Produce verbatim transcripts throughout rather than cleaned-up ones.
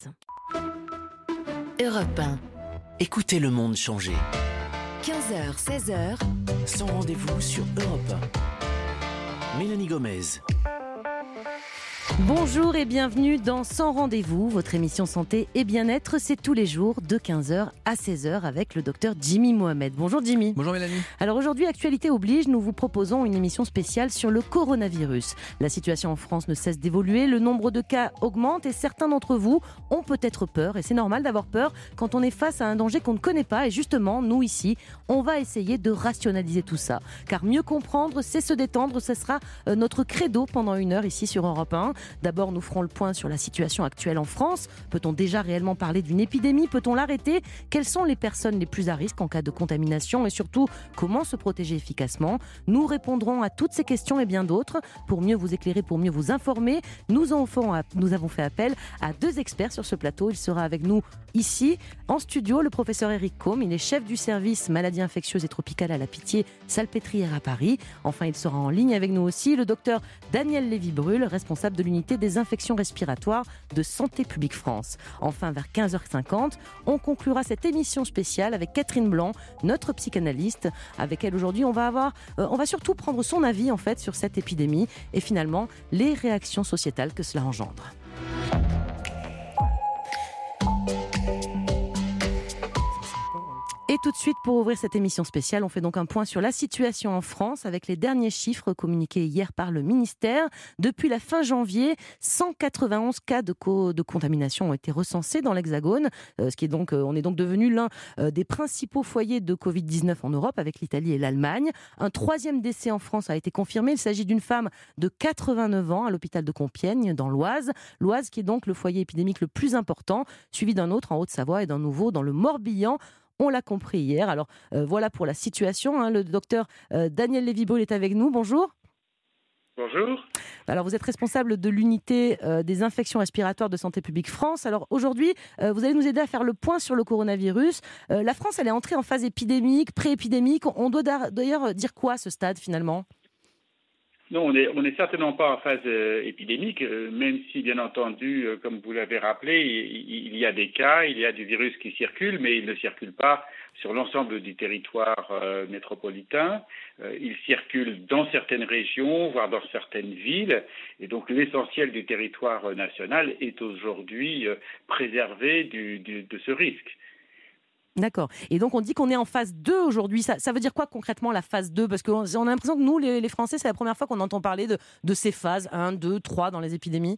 Europe un. Écoutez le monde changer. quinze heures, seize heures. Sans rendez-vous sur Europe un. Mélanie Gomez. Bonjour et bienvenue dans Sans rendez-vous, votre émission santé et bien-être, c'est tous les jours de quinze heures à seize heures avec le docteur Jimmy Mohamed. Bonjour Jimmy. Bonjour Mélanie. Alors aujourd'hui, actualité oblige, nous vous proposons une émission spéciale sur le coronavirus. La situation en France ne cesse d'évoluer, le nombre de cas augmente et certains d'entre vous ont peut-être peur, et c'est normal d'avoir peur quand on est face à un danger qu'on ne connaît pas, et justement, nous ici, on va essayer de rationaliser tout ça. Car mieux comprendre, c'est se détendre, ce sera notre credo pendant une heure ici sur Europe un. D'abord, nous ferons le point sur la situation actuelle en France. Peut-on déjà réellement parler d'une épidémie ? Peut-on l'arrêter ? Quelles sont les personnes les plus à risque en cas de contamination ? Et surtout, comment se protéger efficacement ? Nous répondrons à toutes ces questions et bien d'autres. Pour mieux vous éclairer, pour mieux vous informer, nous avons, nous avons fait appel à deux experts sur ce plateau. Il sera avec nous ici, en studio, le professeur Eric Combe. Il est chef du service maladies infectieuses et tropicales à la Pitié-Salpêtrière à Paris. Enfin, il sera en ligne avec nous aussi le docteur Daniel Lévy-Bruhl, responsable de l'unité des infections respiratoires de Santé publique France. Enfin, vers quinze heures cinquante, on conclura cette émission spéciale avec Catherine Blanc, notre psychanalyste, avec elle aujourd'hui on va avoir, euh, on va surtout prendre son avis en fait sur cette épidémie et finalement les réactions sociétales que cela engendre. Et tout de suite, pour ouvrir cette émission spéciale, on fait donc un point sur la situation en France avec les derniers chiffres communiqués hier par le ministère. Depuis la fin janvier, cent quatre-vingt-onze cas de, co- de contamination ont été recensés dans l'Hexagone, euh, ce qui est donc, euh, on est donc devenu l'un euh, des principaux foyers de covid dix-neuf en Europe avec l'Italie et l'Allemagne. Un troisième décès en France a été confirmé. Il s'agit d'une femme de quatre-vingt-neuf ans à l'hôpital de Compiègne, dans l'Oise. L'Oise qui est donc le foyer épidémique le plus important, suivi d'un autre en Haute-Savoie et d'un nouveau dans le Morbihan. On l'a compris hier. Alors euh, voilà pour la situation. Hein. Le docteur euh, Daniel Lévy-Bruhl est avec nous. Bonjour. Bonjour. Alors vous êtes responsable de l'unité euh, des infections respiratoires de Santé publique France. Alors aujourd'hui, euh, vous allez nous aider à faire le point sur le coronavirus. Euh, la France, elle est entrée en phase épidémique, pré-épidémique. On doit d'ailleurs dire quoi à ce stade finalement ? Non, on n'est on est certainement pas en phase euh, épidémique, euh, même si, bien entendu, euh, comme vous l'avez rappelé, il, il y a des cas, il y a du virus qui circule, mais il ne circule pas sur l'ensemble du territoire euh, métropolitain. Euh, il circule dans certaines régions, voire dans certaines villes, et donc l'essentiel du territoire national est aujourd'hui euh, préservé du, du, de ce risque. D'accord. Et donc, on dit qu'on est en phase deux aujourd'hui. Ça, ça veut dire quoi concrètement la phase deux ? Parce qu'on on a l'impression que nous, les, les Français, c'est la première fois qu'on entend parler de, de ces phases un, deux, trois dans les épidémies.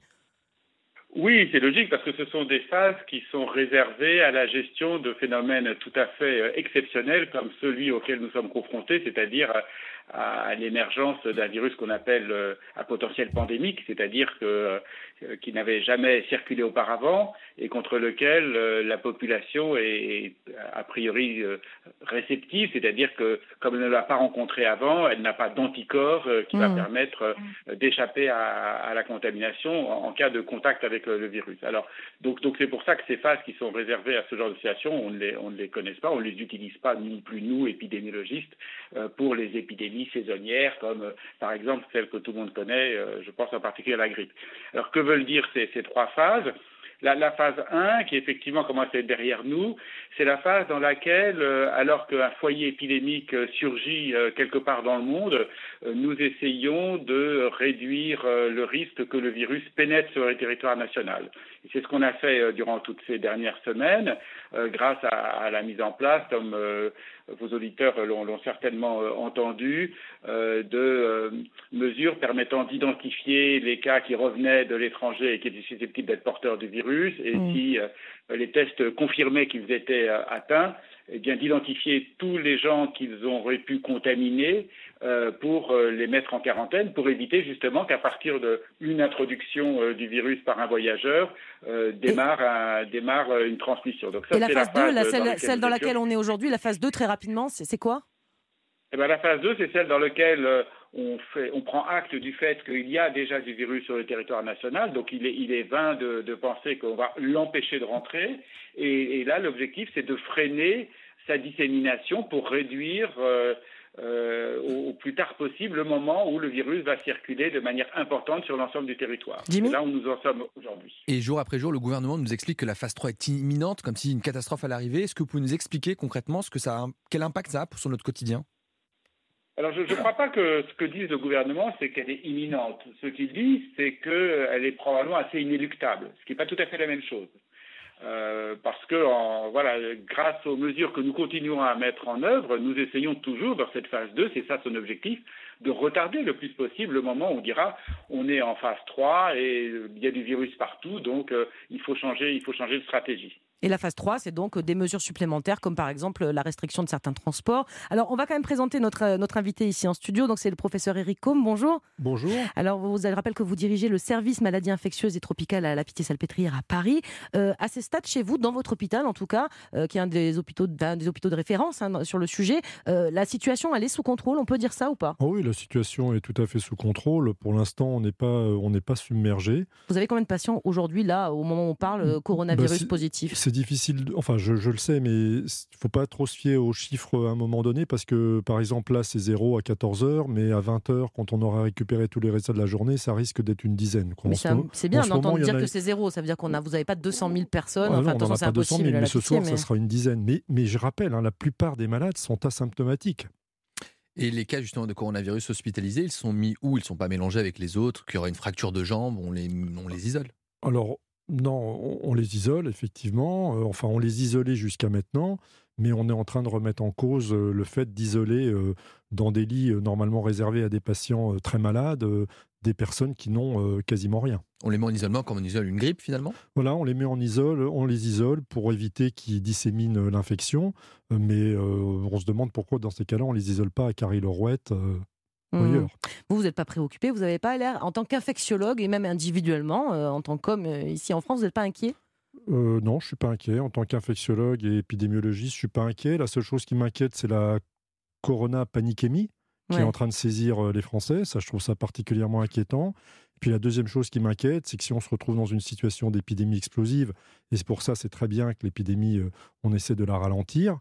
Oui, c'est logique parce que ce sont des phases qui sont réservées à la gestion de phénomènes tout à fait exceptionnels comme celui auquel nous sommes confrontés, c'est-à-dire à l'émergence d'un virus qu'on appelle à potentiel pandémique, c'est-à-dire que, qui n'avait jamais circulé auparavant et contre lequel la population est a priori réceptive, c'est-à-dire que comme elle ne l'a pas rencontré avant, elle n'a pas d'anticorps qui mmh. va permettre d'échapper à, à la contamination en, en cas de contact avec le, le virus. Alors, donc, donc c'est pour ça que ces phases qui sont réservées à ce genre de situation, on ne les, on ne les connaît pas, on ne les utilise pas non plus nous, épidémiologistes, pour les épidémies saisonnières, comme euh, par exemple celle que tout le monde connaît, euh, je pense en particulier à la grippe. Alors que veulent dire ces, ces trois phases ? La, la phase un, qui effectivement commence à être derrière nous, c'est la phase dans laquelle, euh, alors qu'un foyer épidémique euh, surgit euh, quelque part dans le monde, euh, nous essayons de réduire euh, le risque que le virus pénètre sur le territoire national. Et c'est ce qu'on a fait euh, durant toutes ces dernières semaines, euh, grâce à, à la mise en place, comme euh, vos auditeurs l'ont, l'ont certainement euh, entendu, euh, de euh, mesures permettant d'identifier les cas qui revenaient de l'étranger et qui étaient susceptibles d'être porteurs du virus, et mmh. si euh, les tests confirmaient qu'ils étaient euh, atteints, eh bien d'identifier tous les gens qu'ils auraient pu contaminer euh, pour euh, les mettre en quarantaine, pour éviter justement qu'à partir d'une introduction euh, du virus par un voyageur, euh, démarre, un, démarre une transmission. Donc ça, et la c'est phase la phase deux, la, celle, dans, celle dans laquelle on est aujourd'hui, la phase deux, très rapidement, c'est, c'est quoi ? Eh bien, la phase deux, c'est celle dans laquelle euh, on, fait, on prend acte du fait qu'il y a déjà du virus sur le territoire national, donc il est, il est vain de, de penser qu'on va l'empêcher de rentrer, et, et là, l'objectif, c'est de freiner sa dissémination pour réduire euh, euh, au, au plus tard possible le moment où le virus va circuler de manière importante sur l'ensemble du territoire. Jimmy ? C'est là où nous en sommes aujourd'hui. Et jour après jour, le gouvernement nous explique que la phase trois est imminente, comme si une catastrophe allait arriver. Est-ce que vous pouvez nous expliquer concrètement ce que ça a, quel impact ça a sur notre quotidien ? Alors, je ne crois pas que ce que dit le gouvernement, c'est qu'elle est imminente. Ce qu'il dit, c'est qu'elle est probablement assez inéluctable, ce qui n'est pas tout à fait la même chose. Euh, parce que, en, voilà, grâce aux mesures que nous continuons à mettre en œuvre, nous essayons toujours, dans cette phase deux, c'est ça son objectif, de retarder le plus possible le moment où on dira on est en phase trois et il y a du virus partout, donc euh, il faut changer, il faut changer de stratégie. Et la phase trois, c'est donc des mesures supplémentaires, comme par exemple la restriction de certains transports. Alors, on va quand même présenter notre, notre invité ici en studio. Donc, c'est le professeur Éric Côme. Bonjour. Bonjour. Alors, vous avez rappelé que vous dirigez le service maladies infectieuses et tropicales à la Pitié-Salpêtrière à Paris. Euh, à ces stades, chez vous, dans votre hôpital en tout cas, euh, qui est un des hôpitaux, un des hôpitaux de référence hein, sur le sujet, euh, la situation, elle est sous contrôle, on peut dire ça ou pas ? Oh oui, la situation est tout à fait sous contrôle. Pour l'instant, on n'est pas, on n'est pas submergé. Vous avez combien de patients aujourd'hui, là, au moment où on parle, euh, coronavirus bah, c'est, positif ? C'est difficile, enfin je, je le sais, mais il ne faut pas trop se fier aux chiffres à un moment donné, parce que par exemple là c'est zéro à quatorze heures, mais à vingt heures, quand on aura récupéré tous les résultats de la journée, ça risque d'être une dizaine. Mais ça, c'est bien d'entendre dire a... que c'est zéro, ça veut dire qu'on a, vous n'avez pas deux cent mille personnes, ah, enfin non, on n'en a c'est pas deux cent mille, mais ce soir mais... ça sera une dizaine. Mais, mais je rappelle, hein, la plupart des malades sont asymptomatiques. Et les cas justement de coronavirus hospitalisés, ils sont mis où ? Ils ne sont pas mélangés avec les autres, qu'il y aura une fracture de jambe, on les, on les isole ? Alors, non, on, on les isole, effectivement. Euh, enfin, on les isolait jusqu'à maintenant, mais on est en train de remettre en cause euh, le fait d'isoler euh, dans des lits euh, normalement réservés à des patients euh, très malades, euh, des personnes qui n'ont euh, quasiment rien. On les met en isolement comme on isole une grippe, finalement ? Voilà, on les met en isole, on les isole pour éviter qu'ils disséminent l'infection, euh, mais euh, on se demande pourquoi, dans ces cas-là, on ne les isole pas à Carry-le-Rouet euh, Mmh. Vous, vous n'êtes pas préoccupé, vous n'avez pas l'air, en tant qu'infectiologue et même individuellement, euh, en tant qu'homme euh, ici en France, vous n'êtes pas inquiet ? euh, Non, je ne suis pas inquiet. En tant qu'infectiologue et épidémiologiste, je ne suis pas inquiet. La seule chose qui m'inquiète, c'est la corona paniquémie qui ouais. est en train de saisir les Français. Ça, je trouve ça particulièrement inquiétant. Et puis la deuxième chose qui m'inquiète, c'est que si on se retrouve dans une situation d'épidémie explosive, et c'est pour ça c'est très bien que l'épidémie, euh, on essaie de la ralentir,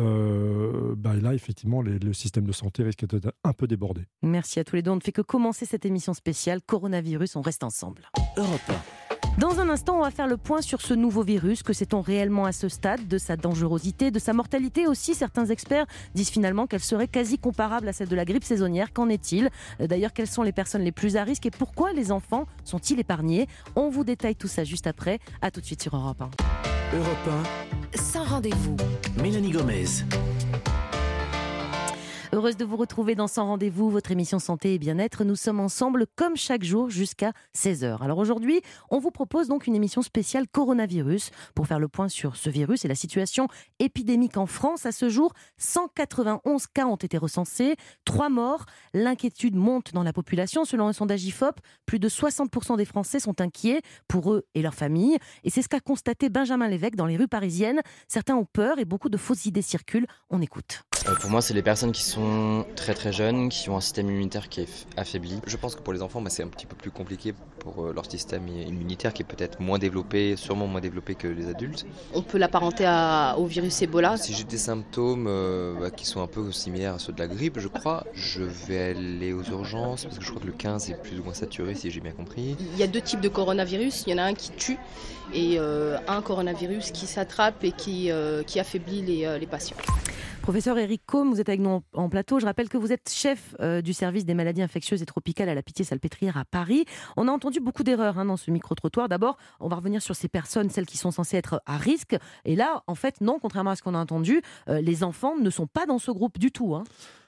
euh, bah là effectivement les, le système de santé risque d'être un peu débordé. Merci à tous les deux. On ne fait que commencer cette émission spéciale Coronavirus, on reste ensemble. Europe un. Dans un instant, on va faire le point sur ce nouveau virus. Que sait-on réellement à ce stade de sa dangerosité, de sa mortalité aussi? Certains experts disent finalement qu'elle serait quasi comparable à celle de la grippe saisonnière. Qu'en est-il? D'ailleurs, quelles sont les personnes les plus à risque et pourquoi les enfants sont-ils épargnés? On vous détaille tout ça juste après. À tout de suite sur Europe un. Europe un. Sans rendez-vous. Mélanie Gomez. Heureuse de vous retrouver dans Sans Rendez-vous, votre émission santé et bien-être. Nous sommes ensemble comme chaque jour jusqu'à seize heures. Alors aujourd'hui, on vous propose donc une émission spéciale coronavirus pour faire le point sur ce virus et la situation épidémique en France. À ce jour, cent quatre-vingt-onze cas ont été recensés, trois morts. L'inquiétude monte dans la population. Selon un sondage I F O P, plus de soixante pour cent des Français sont inquiets pour eux et leurs familles. Et c'est ce qu'a constaté Benjamin Lévesque dans les rues parisiennes. Certains ont peur et beaucoup de fausses idées circulent. On écoute. Euh, pour moi, c'est les personnes qui sont très très jeunes, qui ont un système immunitaire qui est affaibli. Je pense que pour les enfants, bah, c'est un petit peu plus compliqué pour euh, leur système immunitaire qui est peut-être moins développé, sûrement moins développé que les adultes. On peut l'apparenter à, au virus Ebola. Si j'ai des symptômes euh, bah, qui sont un peu similaires à ceux de la grippe, je crois, je vais aller aux urgences parce que je crois que le quinze est plus ou moins saturé, si j'ai bien compris. Il y a deux types de coronavirus. Il y en a un qui tue et euh, un coronavirus qui s'attrape et qui, euh, qui affaiblit les, euh, les patients. Professeur Éric Côme, vous êtes avec nous en plateau. Je rappelle que vous êtes chef euh, du service des maladies infectieuses et tropicales à la Pitié-Salpêtrière à Paris. On a entendu beaucoup d'erreurs hein, dans ce micro-trottoir. D'abord, on va revenir sur ces personnes, celles qui sont censées être à risque. Et là, en fait, non, contrairement à ce qu'on a entendu, euh, les enfants ne sont pas dans ce groupe du tout. Hein.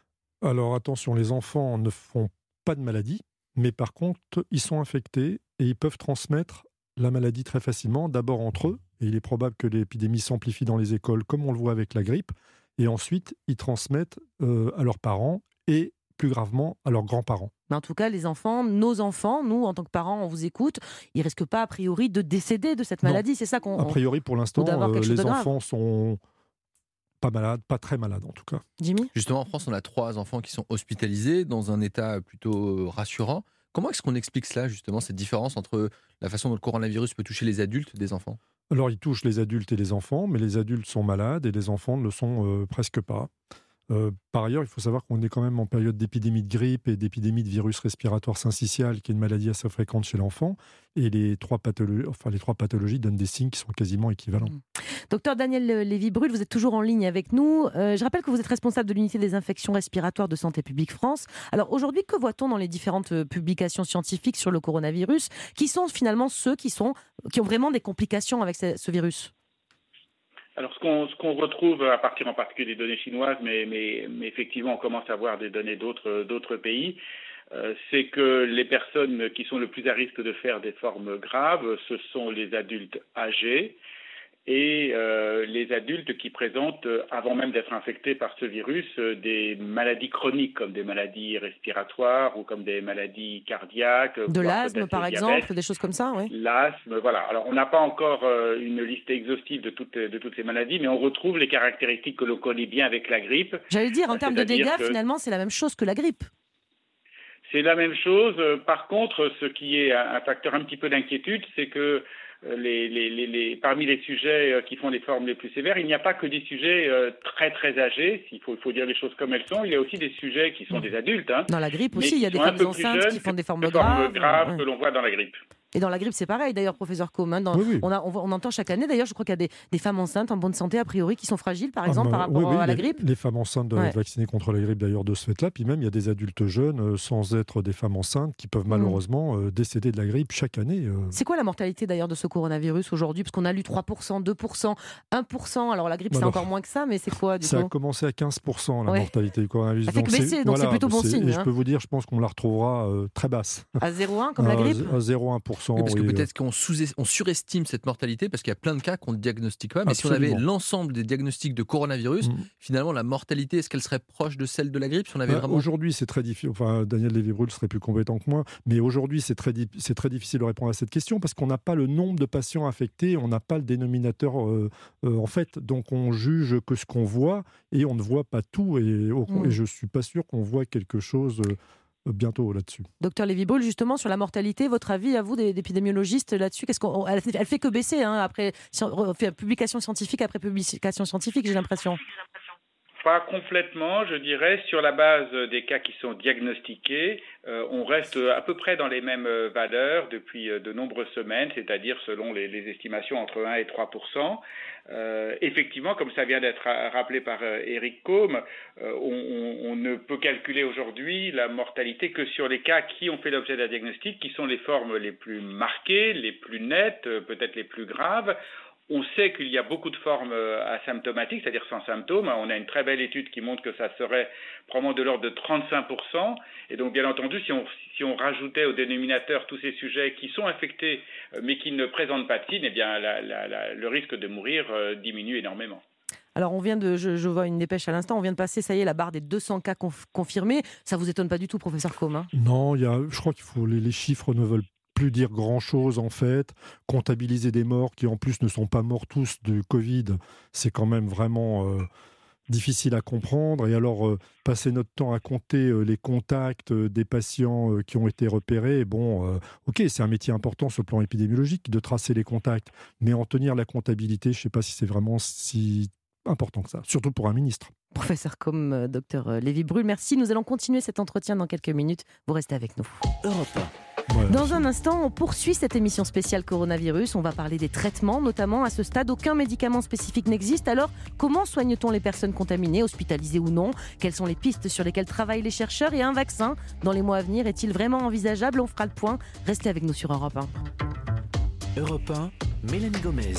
Alors attention, les enfants ne font pas de maladie, mais par contre, ils sont infectés et ils peuvent transmettre la maladie très facilement, d'abord entre eux. Et il est probable que l'épidémie s'amplifie dans les écoles, comme on le voit avec la grippe. Et ensuite, ils transmettent euh, à leurs parents et, plus gravement, à leurs grands-parents. Mais en tout cas, les enfants, nos enfants, nous, en tant que parents, on vous écoute, ils ne risquent pas, a priori, de décéder de cette maladie. Non. C'est ça qu'on... A priori, pour l'instant, euh, les enfants grave. sont pas malades, pas très malades en tout cas. Jimmy ? Justement, en France, on a trois enfants qui sont hospitalisés dans un état plutôt rassurant. Comment est-ce qu'on explique cela, justement, cette différence entre la façon dont le coronavirus peut toucher les adultes des enfants ? Alors, il touche les adultes et les enfants, mais les adultes sont malades et les enfants ne le sont euh, presque pas. Euh, par ailleurs, il faut savoir qu'on est quand même en période d'épidémie de grippe et d'épidémie de virus respiratoire syncytial, qui est une maladie assez fréquente chez l'enfant. Et les trois pathologies, enfin, les trois pathologies donnent des signes qui sont quasiment équivalents. Mmh. Docteur Daniel Lévy-Bruhl, vous êtes toujours en ligne avec nous. Euh, je rappelle que vous êtes responsable de l'unité des infections respiratoires de Santé publique France. Alors aujourd'hui, que voit-on dans les différentes publications scientifiques sur le coronavirus? Qui sont finalement ceux qui, sont, qui ont vraiment des complications avec ce, ce virus? Alors, ce qu'on, ce qu'on retrouve à partir en particulier des données chinoises, mais, mais, mais effectivement, on commence à voir des données d'autres, d'autres pays, euh, c'est que les personnes qui sont le plus à risque de faire des formes graves, ce sont les adultes âgés et euh, les adultes qui présentent, avant même d'être infectés par ce virus, des maladies chroniques, comme des maladies respiratoires ou comme des maladies cardiaques. De l'asthme, par exemple, des choses comme ça, oui. L'asthme, voilà. Alors, on n'a pas encore euh, une liste exhaustive de toutes, de toutes ces maladies, mais on retrouve les caractéristiques que l'on connaît bien avec la grippe. J'allais dire, en termes de dégâts, que... finalement, c'est la même chose que la grippe. C'est la même chose. Par contre, ce qui est un facteur un petit peu d'inquiétude, c'est que Les, les, les, les, parmi les sujets qui font les formes les plus sévères, il n'y a pas que des sujets euh, très très âgés, il faut, il faut dire les choses comme elles sont, il y a aussi des sujets qui sont des adultes. Hein, dans la grippe aussi, il y a des femmes enceintes qui font des formes graves. Formes graves ouais. que l'on voit dans la grippe. Et dans la grippe, c'est pareil, d'ailleurs, professeur Combe. Hein, dans, oui, oui. On, a, on, on entend chaque année, d'ailleurs, je crois qu'il y a des, des femmes enceintes en bonne santé, a priori, qui sont fragiles, par exemple, ah, bah, par rapport oui, oui, à la les, grippe. Les femmes enceintes doivent ouais. être vaccinées contre la grippe, d'ailleurs, de ce fait-là. Puis même, il y a des adultes jeunes, euh, sans être des femmes enceintes, qui peuvent malheureusement euh, décéder de la grippe chaque année. Euh... C'est quoi la mortalité, d'ailleurs, de ce coronavirus aujourd'hui? Parce qu'on a lu trois pour cent, deux pour cent, un pour cent. Alors, la grippe, alors, c'est encore moins que ça, mais c'est quoi, du ça coup? a commencé à quinze pour cent, la ouais. mortalité du coronavirus. Ça fait que baisser, donc, donc voilà, c'est plutôt bon signe. Et hein. je peux vous dire, je pense qu'on la retrouvera euh, très basse. À zéro virgule un, comme la grippe? À zéro virgule un pour cent. Oui, parce que oui, peut-être qu'on sous on surestime cette mortalité, parce qu'il y a plein de cas qu'on ne diagnostique pas. Mais Absolument. si on avait l'ensemble des diagnostics de coronavirus, mmh. finalement, la mortalité, est-ce qu'elle serait proche de celle de la grippe si on avait bah, vraiment... Aujourd'hui, c'est très difficile. Enfin, Daniel Lévy-Bruhl serait plus compétent que moi. Mais aujourd'hui, c'est très, di... c'est très difficile de répondre à cette question parce qu'on n'a pas le nombre de patients infectés, on n'a pas le dénominateur euh, euh, en fait. Donc, on juge que ce qu'on voit et on ne voit pas tout. Et, au... mmh. et je ne suis pas sûr qu'on voit quelque chose... Euh, bientôt là-dessus. Docteur Lévy-Bruhl, justement, sur la mortalité, votre avis, à vous, d'épidémiologiste, là-dessus, qu'est-ce qu'on, elle, elle fait que baisser, hein, après publication scientifique après publication scientifique, j'ai l'impression. Pas complètement, je dirais. Sur la base des cas qui sont diagnostiqués, euh, on reste à peu près dans les mêmes valeurs depuis de nombreuses semaines, c'est-à-dire selon les, les estimations entre un et trois pour cent. Euh, effectivement, comme ça vient d'être rappelé par euh, Éric Combe, euh, on, on ne peut calculer aujourd'hui la mortalité que sur les cas qui ont fait l'objet d'un diagnostic, qui sont les formes les plus marquées, les plus nettes, euh, peut-être les plus graves. On sait qu'il y a beaucoup de formes asymptomatiques, c'est-à-dire sans symptômes. On a une très belle étude qui montre que ça serait probablement de l'ordre de trente-cinq pour cent. Et donc, bien entendu, si on, si on rajoutait au dénominateur tous ces sujets qui sont infectés mais qui ne présentent pas de signes, eh bien, la, la, la, le risque de mourir euh, diminue énormément. Alors, on vient de, je, je vois une dépêche à l'instant, on vient de passer, ça y est, la barre des deux cents cas conf- confirmés. Ça vous étonne pas du tout, professeur Combe, hein? Non, il y a, je crois qu'il faut les, les chiffres ne veulent plus dire grand-chose en fait. Comptabiliser des morts qui en plus ne sont pas morts tous du Covid, c'est quand même vraiment euh, difficile à comprendre. Et alors, euh, passer notre temps à compter euh, les contacts euh, des patients euh, qui ont été repérés, bon, euh, ok, c'est un métier important sur le plan épidémiologique de tracer les contacts, mais en tenir la comptabilité, je ne sais pas si c'est vraiment si important que ça, surtout pour un ministre. Professeur Combe, euh, docteur Lévy-Bruhl, merci. Nous allons continuer cet entretien dans quelques minutes. Vous restez avec nous. Europe un. Ouais. Dans un instant, on poursuit cette émission spéciale coronavirus. On va parler des traitements, notamment à ce stade, aucun médicament spécifique n'existe. Alors, comment soigne-t-on les personnes contaminées, hospitalisées ou non? Quelles sont les pistes sur lesquelles travaillent les chercheurs? Et un vaccin, dans les mois à venir, est-il vraiment envisageable? On fera le point. Restez avec nous sur Europe un. Europe un, Mélanie Gomez.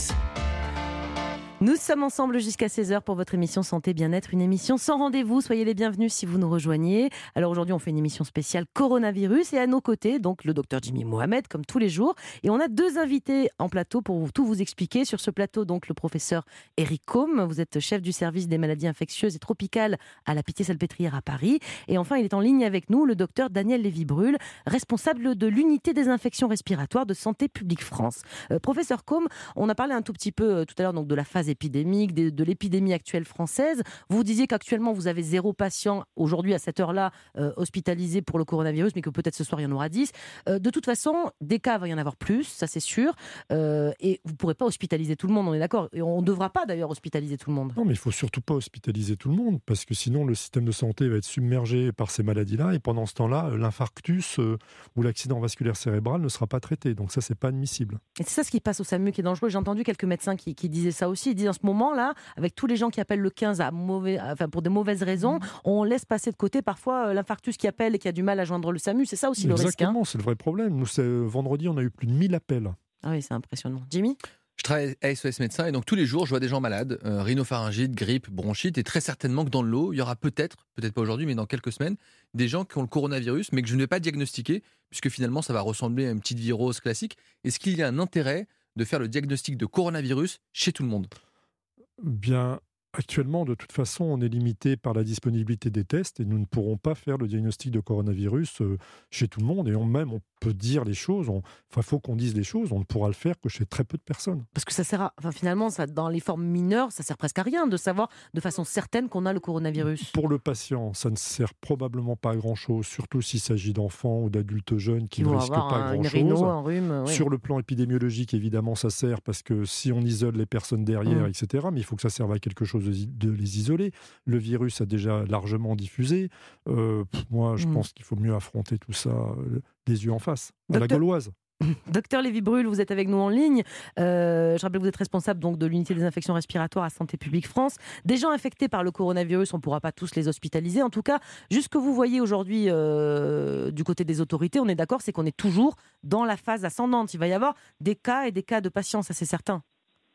Nous sommes ensemble jusqu'à seize heures pour votre émission Santé Bien-être, une émission sans rendez-vous. Soyez les bienvenus si vous nous rejoignez. Alors aujourd'hui, on fait une émission spéciale coronavirus et à nos côtés, donc le docteur Jimmy Mohamed, comme tous les jours. Et on a deux invités en plateau pour tout vous expliquer. Sur ce plateau, donc le professeur Éric Combe. Vous êtes chef du service des maladies infectieuses et tropicales à la Pitié-Salpêtrière à Paris. Et enfin, il est en ligne avec nous, le docteur Daniel Lévy-Bruhl, responsable de l'unité des infections respiratoires de Santé publique France. Euh, professeur Combe, on a parlé un tout petit peu euh, tout à l'heure donc, de la phase épidémique, de, de l'épidémie actuelle française. Vous disiez qu'actuellement, vous avez zéro patient aujourd'hui à cette heure-là euh, hospitalisé pour le coronavirus, mais que peut-être ce soir, il y en aura dix. Euh, de toute façon, des cas, il va y en avoir plus, ça c'est sûr. Euh, et vous ne pourrez pas hospitaliser tout le monde, on est d'accord. Et on ne devra pas d'ailleurs hospitaliser tout le monde. Non, mais il ne faut surtout pas hospitaliser tout le monde, parce que sinon, le système de santé va être submergé par ces maladies-là. Et pendant ce temps-là, l'infarctus euh, ou l'accident vasculaire cérébral ne sera pas traité. Donc ça, c'est pas admissible. Et c'est ça ce qui passe au SAMU qui est dangereux. J'ai entendu quelques médecins qui, qui disaient ça aussi. Ils disent en ce moment-là, avec tous les gens qui appellent le quinze à mauvais, enfin pour de mauvaises raisons, on laisse passer de côté parfois euh, l'infarctus qui appelle et qui a du mal à joindre le SAMU. C'est ça aussi le risque. Exactement, hein. c'est le vrai problème. Nous, c'est, vendredi, on a eu plus de mille appels. Ah oui, c'est impressionnant. Jimmy ? Je travaille à S O S Médecins et donc tous les jours, je vois des gens malades, euh, rhinopharyngite, grippe, bronchite, et très certainement que dans le lot, il y aura peut-être, peut-être pas aujourd'hui, mais dans quelques semaines, des gens qui ont le coronavirus, mais que je ne vais pas diagnostiquer, puisque finalement, ça va ressembler à une petite virose classique. Est-ce qu'il y a un intérêt de faire le diagnostic de coronavirus chez tout le monde ? Bien, actuellement, de toute façon, on est limité par la disponibilité des tests et nous ne pourrons pas faire le diagnostic de coronavirus euh, chez tout le monde. Et on, même, on peut dire les choses, il enfin, faut qu'on dise les choses, on ne pourra le faire que chez très peu de personnes. Parce que ça sert à, enfin, finalement, ça, dans les formes mineures, ça sert presque à rien de savoir de façon certaine qu'on a le coronavirus. Pour le patient, ça ne sert probablement pas à grand-chose, surtout s'il s'agit d'enfants ou d'adultes jeunes qui Ils ne vont risquent avoir pas un, grand-chose. une rhino, un rhume, oui. Sur le plan épidémiologique, évidemment, ça sert parce que si on isole les personnes derrière, mmh. et cetera, mais il faut que ça serve à quelque chose de, de les isoler. Le virus a déjà largement diffusé. Euh, pff, moi, je mmh. pense qu'il faut mieux affronter tout ça euh, les yeux en face, à Docteur... la gauloise. Docteur Lévy-Bruhl, vous êtes avec nous en ligne. Euh, je rappelle que vous êtes responsable donc, de l'unité des infections respiratoires à Santé publique France. Des gens infectés par le coronavirus, on ne pourra pas tous les hospitaliser. En tout cas, juste ce que vous voyez aujourd'hui euh, du côté des autorités, on est d'accord, c'est qu'on est toujours dans la phase ascendante. Il va y avoir des cas et des cas de patients, ça c'est certain.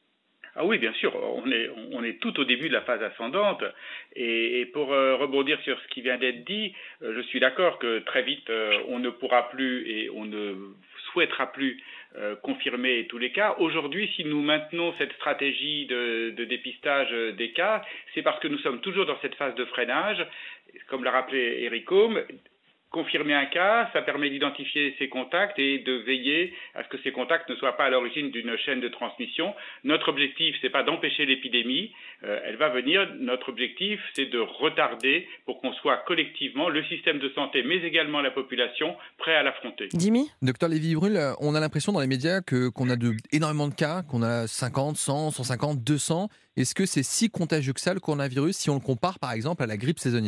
Ah oui, bien sûr, on est, on est tout au début de la phase ascendante et, et pour euh, rebondir sur ce qui vient d'être dit, euh, je suis d'accord que très vite euh, on ne pourra plus et on ne souhaitera plus euh, confirmer tous les cas. Aujourd'hui, si nous maintenons cette stratégie de, de dépistage des cas, c'est parce que nous sommes toujours dans cette phase de freinage, comme l'a rappelé Eric Homme. Confirmer un cas, ça permet d'identifier ses contacts et de veiller à ce que ces contacts ne soient pas à l'origine d'une chaîne de transmission. Notre objectif, c'est pas d'empêcher l'épidémie, euh, elle va venir. Notre objectif, c'est de retarder pour qu'on soit collectivement, le système de santé, mais également la population, prêt à l'affronter. Jimmy ? Docteur Lévy-Bruhl, on a l'impression dans les médias que, qu'on a de, énormément de cas, qu'on a cinquante, cent, cent cinquante, deux cents. Est-ce que c'est si contagieux que ça, le coronavirus, si on le compare par exemple à la grippe saisonnière ?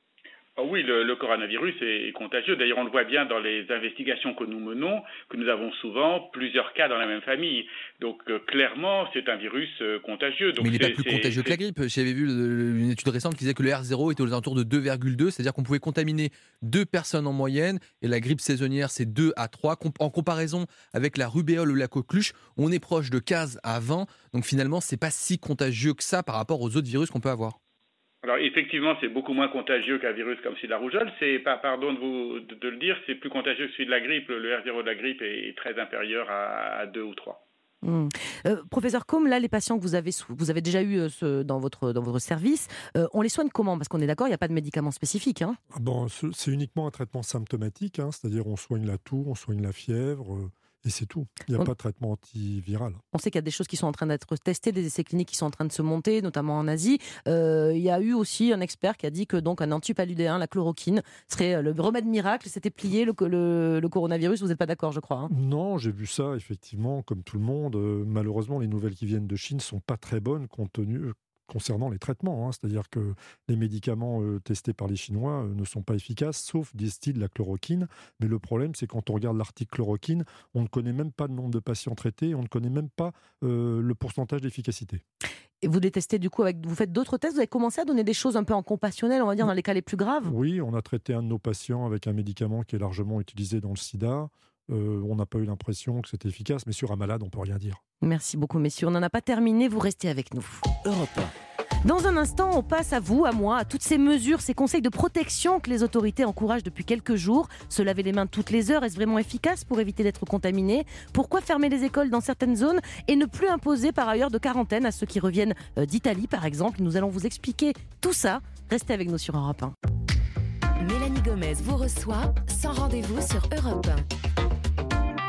Oh oui, le, le coronavirus est, est contagieux. D'ailleurs, on le voit bien dans les investigations que nous menons, que nous avons souvent plusieurs cas dans la même famille. Donc, euh, clairement, c'est un virus euh, contagieux. Donc, mais il n'est c'est, pas plus c'est, contagieux c'est... que la grippe. J'avais vu le, une étude récente qui disait que le R zéro était aux alentours de deux virgule deux, c'est-à-dire qu'on pouvait contaminer deux personnes en moyenne, et la grippe saisonnière, c'est deux à trois. En comparaison avec la rubéole ou la coqueluche, on est proche de quinze à vingt. Donc, finalement, ce n'est pas si contagieux que ça par rapport aux autres virus qu'on peut avoir. Alors effectivement, c'est beaucoup moins contagieux qu'un virus comme celui de la rougeole. C'est, pardon de vous de, de le dire, c'est plus contagieux que celui de la grippe. Le R zéro de la grippe est, est très inférieur à, à deux ou trois. Mmh. Euh, professeur Combe, là, les patients que vous avez, vous avez déjà eu euh, ce, dans, votre, dans votre service, euh, on les soigne comment ? Parce qu'on est d'accord, il n'y a pas de médicaments spécifiques. Hein. Bon, c'est uniquement un traitement symptomatique, hein, c'est-à-dire on soigne la toux, on soigne la fièvre... Euh... Et c'est tout. Il n'y a on... pas de traitement antiviral. On sait qu'il y a des choses qui sont en train d'être testées, des essais cliniques qui sont en train de se monter, notamment en Asie. Euh, il y a eu aussi un expert qui a dit que donc un antipaludéen, la chloroquine, serait le remède miracle. C'était plié le, le, le coronavirus. Vous n'êtes pas d'accord, je crois. Hein ? Non, j'ai vu ça, effectivement, comme tout le monde. Euh, malheureusement, les nouvelles qui viennent de Chine ne sont pas très bonnes compte tenu... concernant les traitements, hein. C'est-à-dire que les médicaments euh, testés par les Chinois euh, ne sont pas efficaces, sauf, disent-ils, la chloroquine. Mais le problème, c'est quand on regarde l'article chloroquine, on ne connaît même pas le nombre de patients traités, on ne connaît même pas euh, le pourcentage d'efficacité. Et vous détestez du coup, avec, vous faites d'autres tests, vous avez commencé à donner des choses un peu en compassionnel, on va dire, dans les cas les plus graves ? Oui, on a traité un de nos patients avec un médicament qui est largement utilisé dans le sida. Euh, on n'a pas eu l'impression que c'était efficace, mais sur un malade, on ne peut rien dire. Merci beaucoup, messieurs. On n'en a pas terminé, vous restez avec nous. Europe un. Dans un instant, on passe à vous, à moi, à toutes ces mesures, ces conseils de protection que les autorités encouragent depuis quelques jours. Se laver les mains toutes les heures, est-ce vraiment efficace pour éviter d'être contaminé ? Pourquoi fermer les écoles dans certaines zones et ne plus imposer par ailleurs de quarantaine à ceux qui reviennent d'Italie, par exemple ? Nous allons vous expliquer tout ça. Restez avec nous sur Europe un. Mélanie Gomez vous reçoit sans rendez-vous sur Europe un.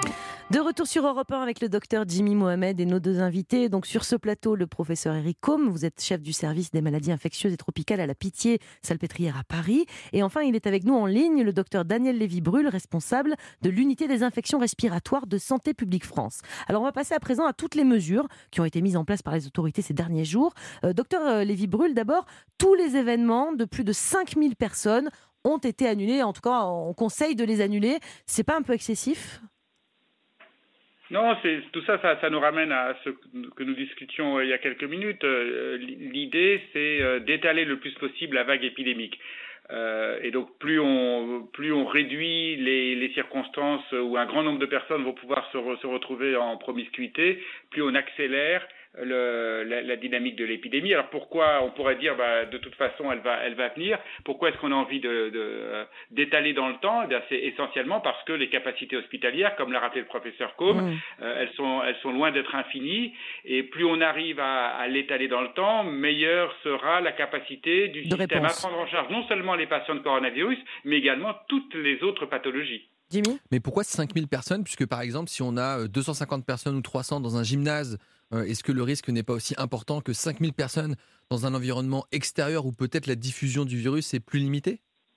De retour sur Europe un avec le docteur Jimmy Mohamed et nos deux invités. Donc sur ce plateau, le professeur Eric Côme, vous êtes chef du service des maladies infectieuses et tropicales à la Pitié-Salpêtrière à Paris. Et enfin, il est avec nous en ligne, le docteur Daniel Lévy-Bruhl, responsable de l'unité des infections respiratoires de Santé publique France. Alors on va passer à présent à toutes les mesures qui ont été mises en place par les autorités ces derniers jours. Euh, docteur Lévy-Bruhl, d'abord, tous les événements de plus de cinq mille personnes ont été annulés. En tout cas, on conseille de les annuler. C'est pas un peu excessif ? Non, c'est, tout ça, ça, ça nous ramène à ce que nous discutions il y a quelques minutes. L'idée, c'est d'étaler le plus possible la vague épidémique. Euh, et donc, plus on, plus on réduit les, les circonstances où un grand nombre de personnes vont pouvoir se, re, se retrouver en promiscuité, plus on accélère Le, la, la dynamique de l'épidémie. Alors pourquoi on pourrait dire bah, de toute façon elle va, elle va venir. Pourquoi est-ce qu'on a envie de, de, d'étaler dans le temps? Eh bien, c'est essentiellement parce que les capacités hospitalières, comme l'a rappelé le professeur Côme, mmh. euh, elles sont, elles sont loin d'être infinies. Et plus on arrive à, à l'étaler dans le temps, meilleure sera la capacité du de système réponse. à prendre en charge non seulement les patients de coronavirus, mais également toutes les autres pathologies. Jimmy ? Mais pourquoi cinq mille personnes? Puisque par exemple, si on a deux cent cinquante personnes ou trois cents dans un gymnase, euh, est-ce que le risque n'est pas aussi important que cinq mille personnes dans un environnement extérieur où peut-être la diffusion du virus est plus limitée?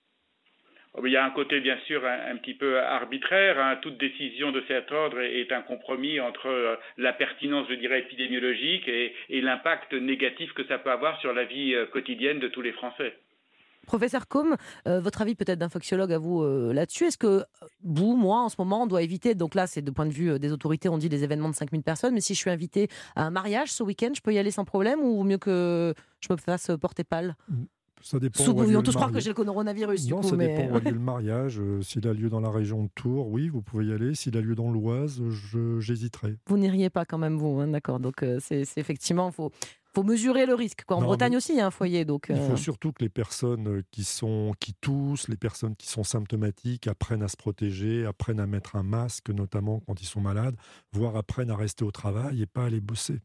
Il y a un côté bien sûr un, un petit peu arbitraire. Hein. Toute décision de cet ordre est, est un compromis entre euh, la pertinence, je dirais, épidémiologique et, et l'impact négatif que ça peut avoir sur la vie euh, quotidienne de tous les Français. Professeur Côme, euh, votre avis peut-être d'infectiologue à vous euh, là-dessus. Est-ce que vous, moi, en ce moment, on doit éviter, donc là, c'est de point de vue euh, des autorités, on dit les événements de cinq mille personnes, mais si je suis invité à un mariage ce week-end, je peux y aller sans problème ou mieux que je me fasse porter pâle? Ça dépend. Sous on tous croire que j'ai le coronavirus, du non, coup. ça mais... dépend où a lieu le mariage. Euh, s'il a lieu dans la région de Tours, oui, vous pouvez y aller. S'il a lieu dans l'Oise, je, j'hésiterai. Vous n'iriez pas quand même, vous, hein, d'accord. Donc, euh, c'est, c'est effectivement, il faut... faut mesurer le risque. Quoi. En non, Bretagne aussi, il y a un foyer. Donc, euh... il faut surtout que les personnes qui, sont, qui toussent, les personnes qui sont symptomatiques, apprennent à se protéger, apprennent à mettre un masque, notamment quand ils sont malades, voire apprennent à rester au travail et pas à aller bosser.